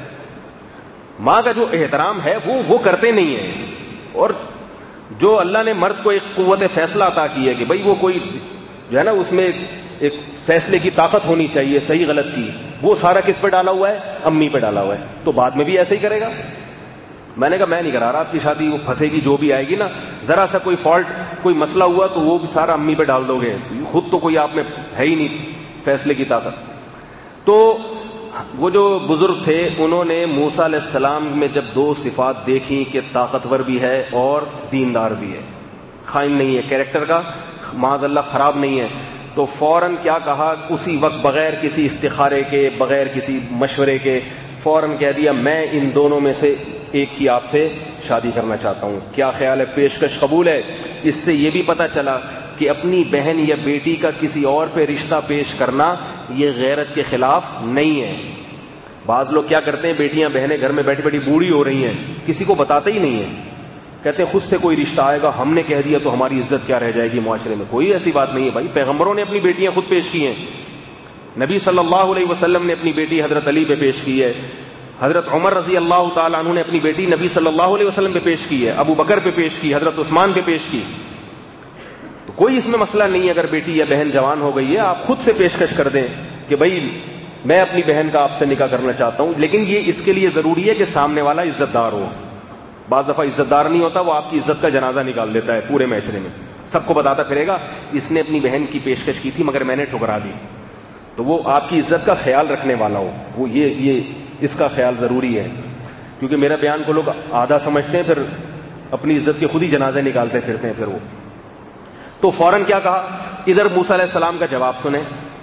ماں کا جو احترام ہے وہ کرتے نہیں ہیں. اور جو اللہ نے مرد کو ایک قوت فیصلہ عطا کی ہے کہ بھئی وہ کوئی جو ہے نا اس میں ایک فیصلے کی طاقت ہونی چاہیے صحیح غلط کی, وہ سارا کس پہ ڈالا ہوا ہے, امی پہ ڈالا ہوا ہے. تو بعد میں بھی ایسے ہی کرے گا. میں نے کہا میں نہیں کرا رہا آپ کی شادی, وہ پھنسے گی جو بھی آئے گی نا, ذرا سا کوئی فالٹ کوئی مسئلہ ہوا تو وہ بھی سارا امی پہ ڈال دو گے, خود تو کوئی آپ میں ہے ہی نہیں فیصلے کی طاقت. تو وہ جو بزرگ تھے انہوں نے موسیٰ علیہ السلام میں جب 2 صفات دیکھی کہ طاقتور بھی ہے اور دیندار بھی ہے, خائن نہیں ہے, کیریکٹر کا معاذ اللہ خراب نہیں ہے, تو فوراً کیا کہا اسی وقت, بغیر کسی استخارے کے, بغیر کسی مشورے کے, فوراً کہہ دیا میں ان دونوں میں سے ایک کی آپ سے شادی کرنا چاہتا ہوں. کیا خیال ہے, پیشکش قبول ہے؟ اس سے یہ بھی پتہ چلا کہ اپنی بہن یا بیٹی کا کسی اور پہ رشتہ پیش کرنا یہ غیرت کے خلاف نہیں ہے. بعض لوگ کیا کرتے ہیں, بیٹیاں بہنیں گھر میں بیٹھی بیٹھی بوڑھی ہو رہی ہیں, کسی کو بتاتے ہی نہیں ہیں, کہتے ہیں خود سے کوئی رشتہ آئے گا, ہم نے کہہ دیا تو ہماری عزت کیا رہ جائے گی معاشرے میں. کوئی ایسی بات نہیں ہے بھائی, پیغمبروں نے اپنی بیٹیاں خود پیش کی ہیں. نبی صلی اللہ علیہ وسلم نے اپنی بیٹی حضرت علی پہ پیش کی ہے, حضرت عمر رضی اللہ تعالیٰ عنہ نے اپنی بیٹی نبی صلی اللہ علیہ وسلم پہ پیش کی ہے, ابو بکر پہ پیش کی, حضرت عثمان پہ پیش کی. تو کوئی اس میں مسئلہ نہیں ہے, اگر بیٹی یا بہن جوان ہو گئی ہے آپ خود سے پیشکش کر دیں کہ بھائی میں اپنی بہن کا آپ سے نکاح کرنا چاہتا ہوں, لیکن یہ اس کے لیے ضروری ہے کہ سامنے والا عزت دار ہو. بعض دفعہ عزت دار نہیں ہوتا, وہ آپ کی عزت کا جنازہ نکال دیتا ہے پورے معاشرے میں, سب کو بتاتا پھرے گا اس نے اپنی بہن کی پیشکش کی تھی مگر میں نے ٹھکرا دی. تو وہ آپ کی عزت کا خیال رکھنے والا ہو, وہ یہ اس کا خیال ضروری ہے, کیونکہ میرا بیان کو لوگ آدھا سمجھتے ہیں, پھر اپنی عزت کے خود ہی جنازے نکالتے پھرتے ہیں پھر وہ. تو فوراً کیا کہا, ادھر موسیٰ علیہ السلام کا جواب سنیں.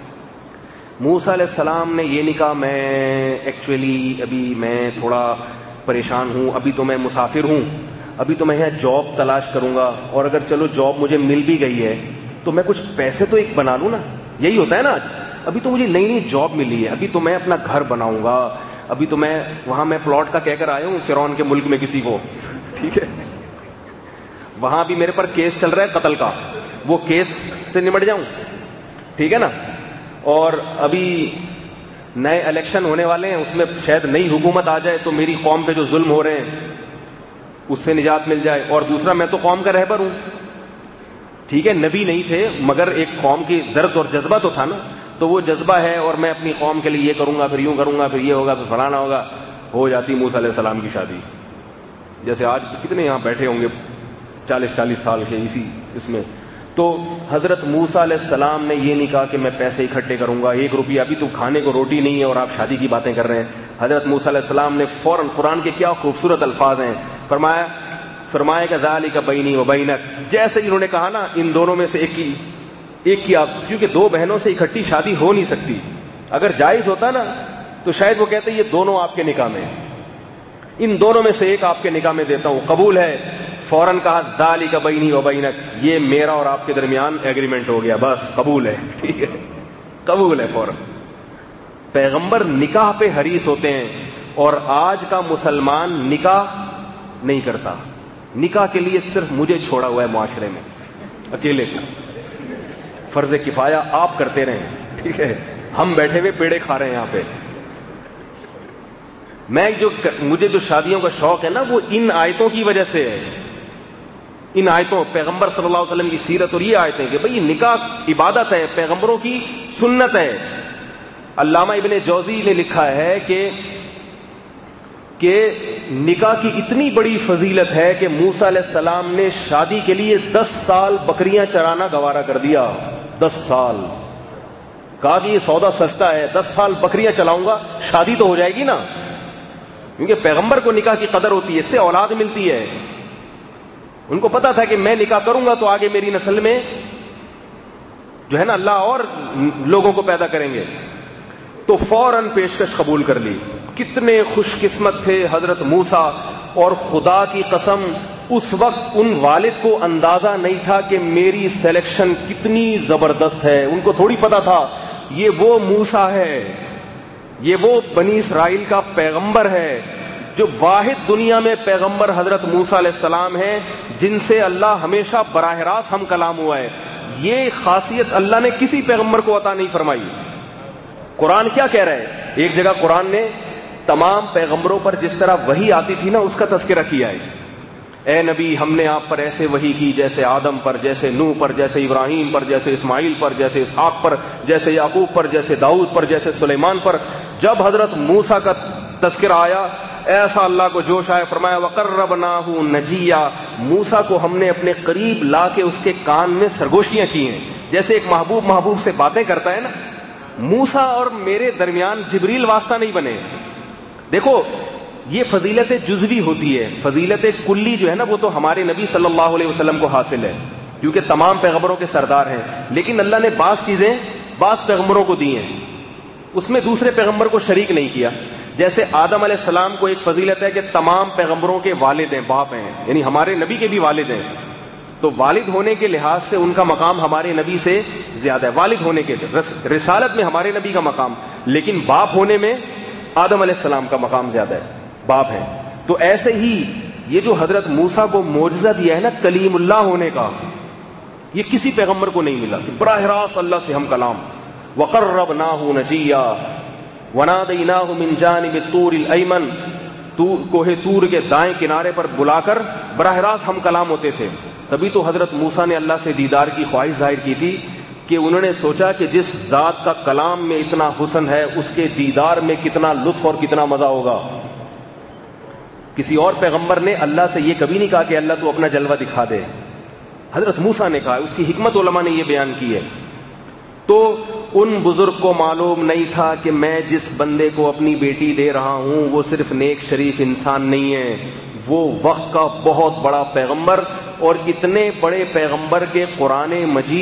موسیٰ علیہ السلام نے یہ نہیں کہا میں ایکچولی ابھی میں تھوڑا پریشان ہوں, ابھی تو میں مسافر ہوں, ابھی تو میں یہاں جاب تلاش کروں گا, اور اگر چلو جاب مجھے مل بھی گئی ہے تو میں کچھ پیسے تو ایک بنا لوں نا, یہی ہوتا ہے نا آج. ابھی تو مجھے نئی جاب ملی ہے, ابھی تو میں اپنا گھر بناؤں گا, ابھی تو میں وہاں میں پلاٹ کا کہہ کر آیا ہوں فرعون کے ملک میں کسی کو, ٹھیک ہے, وہاں بھی میرے پر کیس چل رہا ہے قتل کا, وہ کیس سے نمٹ جاؤں, ٹھیک ہے نا, اور ابھی نئے الیکشن ہونے والے ہیں, اس میں شاید نئی حکومت آ جائے تو میری قوم پہ جو ظلم ہو رہے ہیں اس سے نجات مل جائے, اور دوسرا میں تو قوم کا رہبر ہوں, ٹھیک ہے, نبی نہیں تھے مگر ایک قوم کی درد اور جذبہ تو تھا نا, تو وہ جذبہ ہے, اور میں اپنی قوم کے لیے یہ کروں گا, پھر یوں کروں گا, پھر یہ ہوگا, پھر فلانا ہوگا. ہو جاتی موسیٰ علیہ السلام کی شادی. جیسے آج کتنے یہاں بیٹھے ہوں گے 40 سال کے اس میں. تو حضرت موسیٰ علیہ السلام نے یہ نہیں کہا کہ میں پیسے اکٹھے کروں گا, 1 روپیہ, ابھی تو کھانے کو روٹی نہیں ہے اور آپ شادی کی باتیں کر رہے ہیں. حضرت موسیٰ علیہ السلام نے فوراً, قرآن کے کیا خوبصورت الفاظ ہیں, فرمایا کہ ذالک بینی و بینک, جیسے انہوں نے کہا نا ان دونوں میں سے ایک کی آپ, کیونکہ 2 بہنوں سے اکٹھی شادی ہو نہیں سکتی, اگر جائز ہوتا نا تو شاید وہ کہتے یہ دونوں آپ کے نکاح میں, ان دونوں میں سے ایک آپ کے نکاح میں دیتا ہوں, قبول ہے؟ فوراً کہا ذالک بینی و بینک, یہ میرا اور آپ کے درمیان ایگریمنٹ ہو گیا, بس قبول ہے, ٹھیک ہے, قبول ہے فوراً. پیغمبر نکاح پہ حریص ہوتے ہیں، اور آج کا مسلمان نکاح نہیں کرتا. نکاح کے لیے صرف مجھے چھوڑا ہوا ہے معاشرے میں اکیلے کو. فرض کفایہ آپ کرتے رہیں، ٹھیک ہے، ہم بیٹھے ہوئے پیڑے کھا رہے ہیں یہاں پہ. مجھے جو شادیوں کا شوق ہے نا، وہ ان آیتوں کی وجہ سے ہے. ان آیتوں، پیغمبر صلی اللہ علیہ وسلم کی سیرت اور یہ آیتیں کہ بھئی نکاح عبادت ہے، پیغمبروں کی سنت ہے. علامہ ابن جوزی نے لکھا ہے کہ نکاح کی اتنی بڑی فضیلت ہے کہ موسیٰ علیہ السلام نے شادی کے لیے 10 سال بکریاں چرانا گوارا کر دیا. 10 سال کہا کہ یہ سودا سستا ہے، 10 سال بکریاں چلاؤں گا، شادی تو ہو جائے گی نا. کیونکہ پیغمبر کو نکاح کی قدر ہوتی ہے، اس سے اولاد ملتی ہے. ان کو پتا تھا کہ میں نکاح کروں گا تو آگے میری نسل میں جو ہے نا اللہ اور لوگوں کو پیدا کریں گے. تو فوراً پیشکش قبول کر لی. کتنے خوش قسمت تھے حضرت موسیٰ. اور خدا کی قسم اس وقت ان والد کو اندازہ نہیں تھا کہ میری سلیکشن کتنی زبردست ہے. ان کو تھوڑی پتا تھا یہ وہ موسیٰ ہے، یہ وہ بنی اسرائیل کا پیغمبر ہے، جو واحد دنیا میں پیغمبر حضرت موسیٰ علیہ السلام ہیں جن سے اللہ ہمیشہ براہ راست ہم کلام ہوا ہے. یہ خاصیت اللہ نے کسی پیغمبر کو عطا نہیں فرمائی. قرآن کیا کہہ رہا ہے؟ ایک جگہ قرآن نے تمام پیغمبروں پر جس طرح وحی آتی تھی نا اس کا تذکرہ کیا ہے. اے نبی ہم نے آپ پر ایسے وحی کی جیسے آدم پر، جیسے نوح پر، جیسے ابراہیم پر، جیسے اسماعیل پر، جیسے اسحاق پر، جیسے یعقوب پر، جیسے داؤد پر، جیسے سلیمان پر. جب حضرت موسیٰ کا تذکرہ آیا ایسا اللہ کو جوش آیا، فرمایا وَقَرَّبْنَاهُ نَجِيًّا. موسیٰ کو ہم نے اپنے قریب لا کے اس کے کان میں سرگوشیاں کی ہیں. جیسے ایک محبوب سے باتیں کرتا ہے نا، موسیٰ اور میرے درمیان جبریل واسطہ نہیں بنے. دیکھو یہ فضیلت جزوی ہوتی ہے، فضیلت کلی جو ہے نا وہ تو ہمارے نبی صلی اللہ علیہ وسلم کو حاصل ہے کیونکہ تمام پیغمبروں کے سردار ہیں. لیکن اللہ نے بعض چیزیں بعض پیغمبروں کو دی ہیں، اس میں دوسرے پیغمبر کو شریک نہیں کیا. جیسے آدم علیہ السلام کو ایک فضیلت ہے کہ تمام پیغمبروں کے والد ہیں، باپ ہیں، یعنی ہمارے نبی کے بھی والد ہیں. تو والد ہونے کے لحاظ سے ان کا مقام ہمارے نبی سے زیادہ ہے. والد ہونے کے رسالت میں ہمارے نبی کا مقام، لیکن باپ ہونے میں آدم علیہ السلام کا مقام زیادہ ہے، باپ ہیں. تو ایسے ہی یہ جو حضرت موسیٰ کو معجزہ دیا ہے نا کلیم اللہ ہونے کا، یہ کسی پیغمبر کو نہیں ملا کہ براہ راست اللہ سے ہم کلام. وَقَرَّبْنَاهُ نَجِيًّا وَنَادَيْنَاهُ مِنْ جَانِبِ الطُّورِ الْأَيْمَنِ. کوہ طور کے دائیں کنارے پر بلا کر براہ راست ہم کلام ہوتے تھے. تبھی تو حضرت موسیٰ نے اللہ سے دیدار کی خواہش ظاہر کی تھی کہ انہوں نے سوچا کہ جس ذات کا کلام میں اتنا حسن ہے اس کے دیدار میں کتنا لطف اور کتنا مزہ ہوگا. کسی اور پیغمبر نے اللہ سے یہ کبھی نہیں کہا کہ اللہ تو اپنا جلوہ دکھا دے. حضرت موسیٰ نے کہا، اس کی حکمت علماء نے یہ بیان کی ہے. تو ان بزرگ کو معلوم نہیں تھا کہ میں جس بندے کو اپنی بیٹی دے رہا ہوں وہ صرف نیک شریف انسان نہیں ہے، وہ وقت کا بہت بڑا پیغمبر. اور اتنے بڑے پیغمبر کے قرآن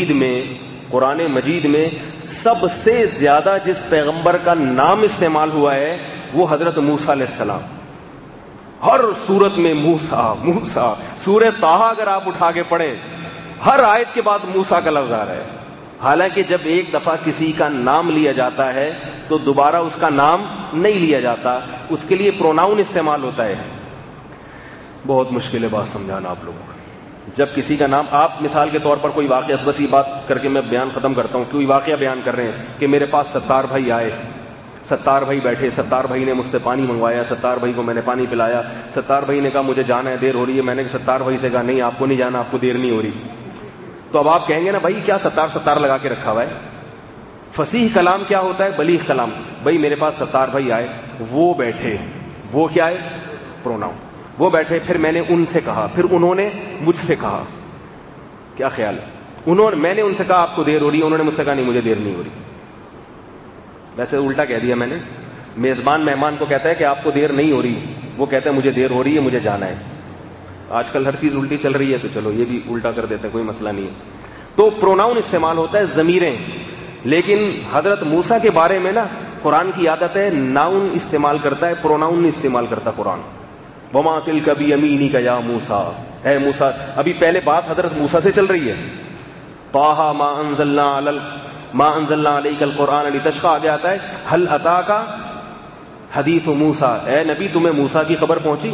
مجید میں سب سے زیادہ جس پیغمبر کا نام استعمال ہوا ہے وہ حضرت موسیٰ علیہ السلام. ہر صورت میں موسیٰ. سورہ طٰہٰ اگر آپ اٹھا کے پڑھیں ہر آیت کے بعد موسیٰ کا لفظ آ رہا ہے. حالانکہ جب ایک دفعہ کسی کا نام لیا جاتا ہے تو دوبارہ اس کا نام نہیں لیا جاتا، اس کے لیے پروناؤن استعمال ہوتا ہے. بہت مشکل ہے بات سمجھانا آپ لوگوں کو. جب کسی کا نام، آپ مثال کے طور پر کوئی واقعہ، بس یہ بات کر کے میں بیان ختم کرتا ہوں، کوئی واقعہ بیان کر رہے ہیں کہ میرے پاس ستار بھائی آئے، ستار بھائی بیٹھے، ستار بھائی نے مجھ سے پانی منگوایا، ستار بھائی کو میں نے پانی پلایا. ستار بھائی نے کہا مجھے جانا ہے، دیر ہو رہی ہے. میں نے ستار بھائی سے کہا نہیں آپ کو نہیں جانا، آپ کو دیر نہیں ہو رہی. تو اب آپ کہیں گے نا بھائی کیا ستار لگا کے رکھا ہوا ہے. فصیح کلام کیا ہوتا ہے؟ بلیغ کلام. بھائی میرے پاس ستار بھائی آئے، وہ بیٹھے، وہ کیا ہے؟ پروناؤن. وہ بیٹھے، پھر میں نے ان سے کہا، پھر انہوں نے مجھ سے کہا. کیا خیال ہے؟ میں نے ان سے کہا آپ کو دیر ہو رہی ہے، انہوں نے مجھ سے کہا نہیں مجھے دیر نہیں ہو رہی. ویسے الٹا کہہ دیا میں نے. میزبان مہمان کو کہتا ہے کہ آپ کو دیر نہیں ہو رہی، وہ کہتا ہے مجھے دیر ہو رہی ہے، مجھے جانا ہے. آج کل ہر چیز الٹی چل رہی ہے تو چلو یہ بھی الٹا کر دیتے ہیں، کوئی مسئلہ نہیں ہے. تو پروناؤن استعمال ہوتا ہے، ضمیریں. لیکن حضرت موسیٰ کے بارے میں نا قرآن کی عادت ہے ناؤن استعمال کرتا ہے، پروناؤن نہیں استعمال کرتا قرآن. وما تلک بیمینک یا موسیٰ، اے موسیٰ. ابھی پہلے بات حضرت موسیٰ سے چل رہی ہے. طٰہٰ ما انزلنا علی ما انزلنا علیک القرآن لتشقى آگے آتا ہے هل اتاک حدیث موسیٰ، اے نبی تمہیں موسیٰ کی خبر پہنچی،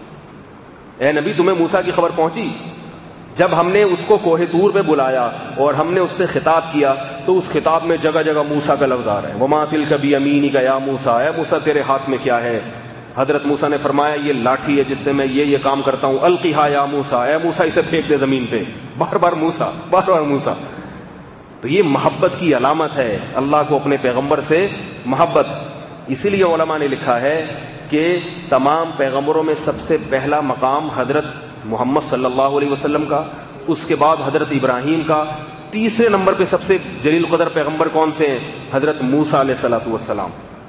اے نبی تمہیں موسیٰ کی خبر پہنچی. جب ہم نے اس کو کوہ طور پہ بلایا اور ہم نے اس سے خطاب کیا تو اس خطاب میں جگہ جگہ موسیٰ کا لفظ آ رہا ہے. وما تلک بیمینک یا موسیٰ، اے موسیٰ تیرے ہاتھ میں کیا ہے؟ حضرت موسیٰ نے فرمایا یہ لاٹھی ہے جس سے میں یہ کام کرتا ہوں. القیہا یا موسیٰ، اے موسیٰ اسے پھینک دے زمین پہ. بار بار موسیٰ، بار بار موسیٰ. تو یہ محبت کی علامت ہے، اللہ کو اپنے پیغمبر سے محبت. اسی لیے علماء نے لکھا ہے کہ تمام پیغمبروں میں سب سے پہلا مقام حضرت محمد صلی اللہ علیہ وسلم کا، اس کے بعد حضرت ابراہیم کا، تیسرے نمبر پہ سب سے جلیل قدر پیغمبر کون سے ہیں؟ حضرت موسیٰ علیہ الصلوۃ والسلام.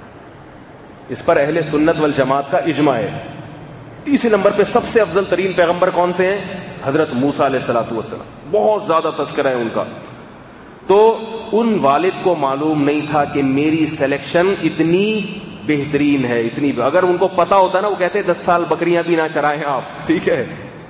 اس پر اہل سنت والجماعت کا اجماع ہے. تیسرے نمبر پہ سب سے افضل ترین پیغمبر کون سے ہیں؟ حضرت موسیٰ علیہ الصلوۃ والسلام. بہت زیادہ تذکرہ ہے ان کا. تو ان والد کو معلوم نہیں تھا کہ میری سلیکشن اتنی بہترین ہے، اتنی. اگر ان کو پتا ہوتا نا وہ کہتے 10 سال بکریاں بھی نہ چرائیں آپ، ٹھیک ہے.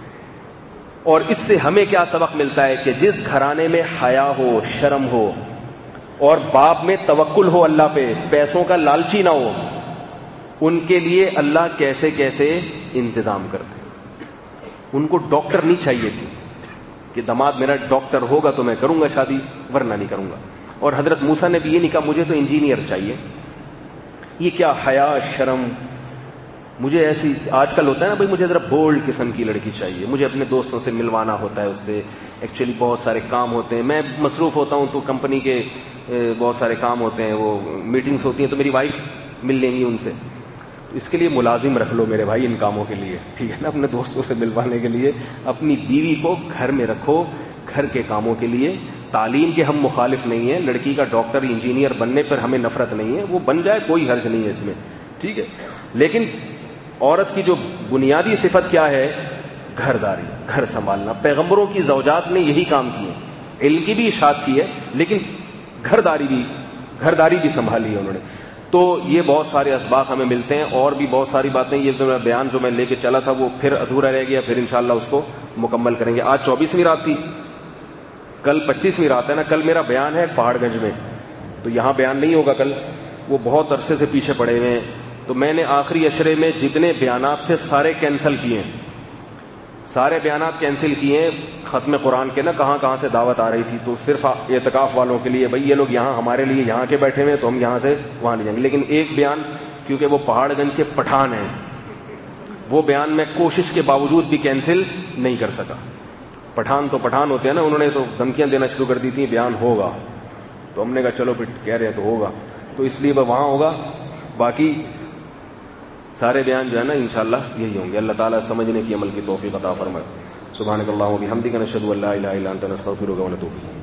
اور اس سے ہمیں کیا سبق ملتا ہے کہ جس گھرانے میں حیا ہو، شرم ہو، اور باپ میں توکل ہو اللہ پہ، پیسوں کا لالچی نہ ہو، ان کے لیے اللہ کیسے کیسے انتظام کرتے. ان کو ڈاکٹر نہیں چاہیے تھی کہ داماد میرا ڈاکٹر ہوگا تو میں کروں گا شادی، ورنہ نہیں کروں گا. اور حضرت موسیٰ نے بھی یہ نہیں کہا مجھے تو انجینئر چاہیے. یہ کیا حیا، شرم. مجھے ایسی آج کل ہوتا ہے نا بھائی مجھے ذرا بولڈ قسم کی لڑکی چاہیے، مجھے اپنے دوستوں سے ملوانا ہوتا ہے، اس سے ایکچولی بہت سارے کام ہوتے ہیں، میں مصروف ہوتا ہوں تو کمپنی کے بہت سارے کام ہوتے ہیں، وہ میٹنگز ہوتی ہیں تو میری وائف مل لیں گی ان سے. اس کے لیے ملازم رکھ لو میرے بھائی ان کاموں کے لیے، ٹھیک ہے نا. اپنے دوستوں سے ملوانے کے لیے اپنی بیوی کو گھر میں رکھو گھر کے کاموں کے لیے. تعلیم کے ہم مخالف نہیں ہیں، لڑکی کا ڈاکٹر انجینئر بننے پر ہمیں نفرت نہیں ہے، وہ بن جائے کوئی حرج نہیں ہے اس میں، ٹھیک ہے. لیکن عورت کی جو بنیادی صفت کیا ہے؟ گھرداری، گھر سنبھالنا. پیغمبروں کی زوجات نے یہی کام کیے، علم کی بھی اشاعت کی ہے لیکن گھرداری بھی سنبھالی ہے انہوں نے. تو یہ بہت سارے اسباق ہمیں ملتے ہیں، اور بھی بہت ساری باتیں. یہ تو بیان جو میں لے کے چلا تھا وہ پھر ادھورا رہ گیا، پھر انشاءاللہ اس کو مکمل کریں گے. آج 24ویں رات تھی، کل 25ویں رات ہے نا. کل میرا بیان ہے پہاڑ گنج میں، تو یہاں بیان نہیں ہوگا کل، وہ بہت عرصے سے پیچھے پڑے ہوئے ہیں. تو میں نے آخری عشرے میں جتنے بیانات تھے سارے کینسل کیے ہیں، سارے بیانات کینسل کیے ہیں. ختم قرآن کے نا کہاں کہاں سے دعوت آ رہی تھی، تو صرف اعتکاف والوں کے لیے، بھائی یہ لوگ یہاں ہمارے لیے یہاں کے بیٹھے ہوئے تو ہم یہاں سے وہاں لے جائیں گے. لیکن ایک بیان کیونکہ وہ پہاڑ گنج کے پٹھان ہیں، وہ بیان میں کوشش کے باوجود بھی کینسل نہیں کر سکا. پٹھان تو پٹھان ہوتے ہیں نا، انہوں نے تو دھمکیاں دینا شروع کر دی تھیں بیان ہوگا، تو ہم نے کہا چلو پھر کہہ رہے ہیں تو ہوگا، تو اس لیے وہاں ہوگا. باقی سارے بیان جو ہے نا انشاءاللہ یہی ہوں گے. اللہ تعالیٰ سمجھنے کی عمل کی توفیق عطا فرمائے. سبحانک اللہم و بحمدک نشہد ان لا الہ الا انت نستغفرک و نتوب الیک.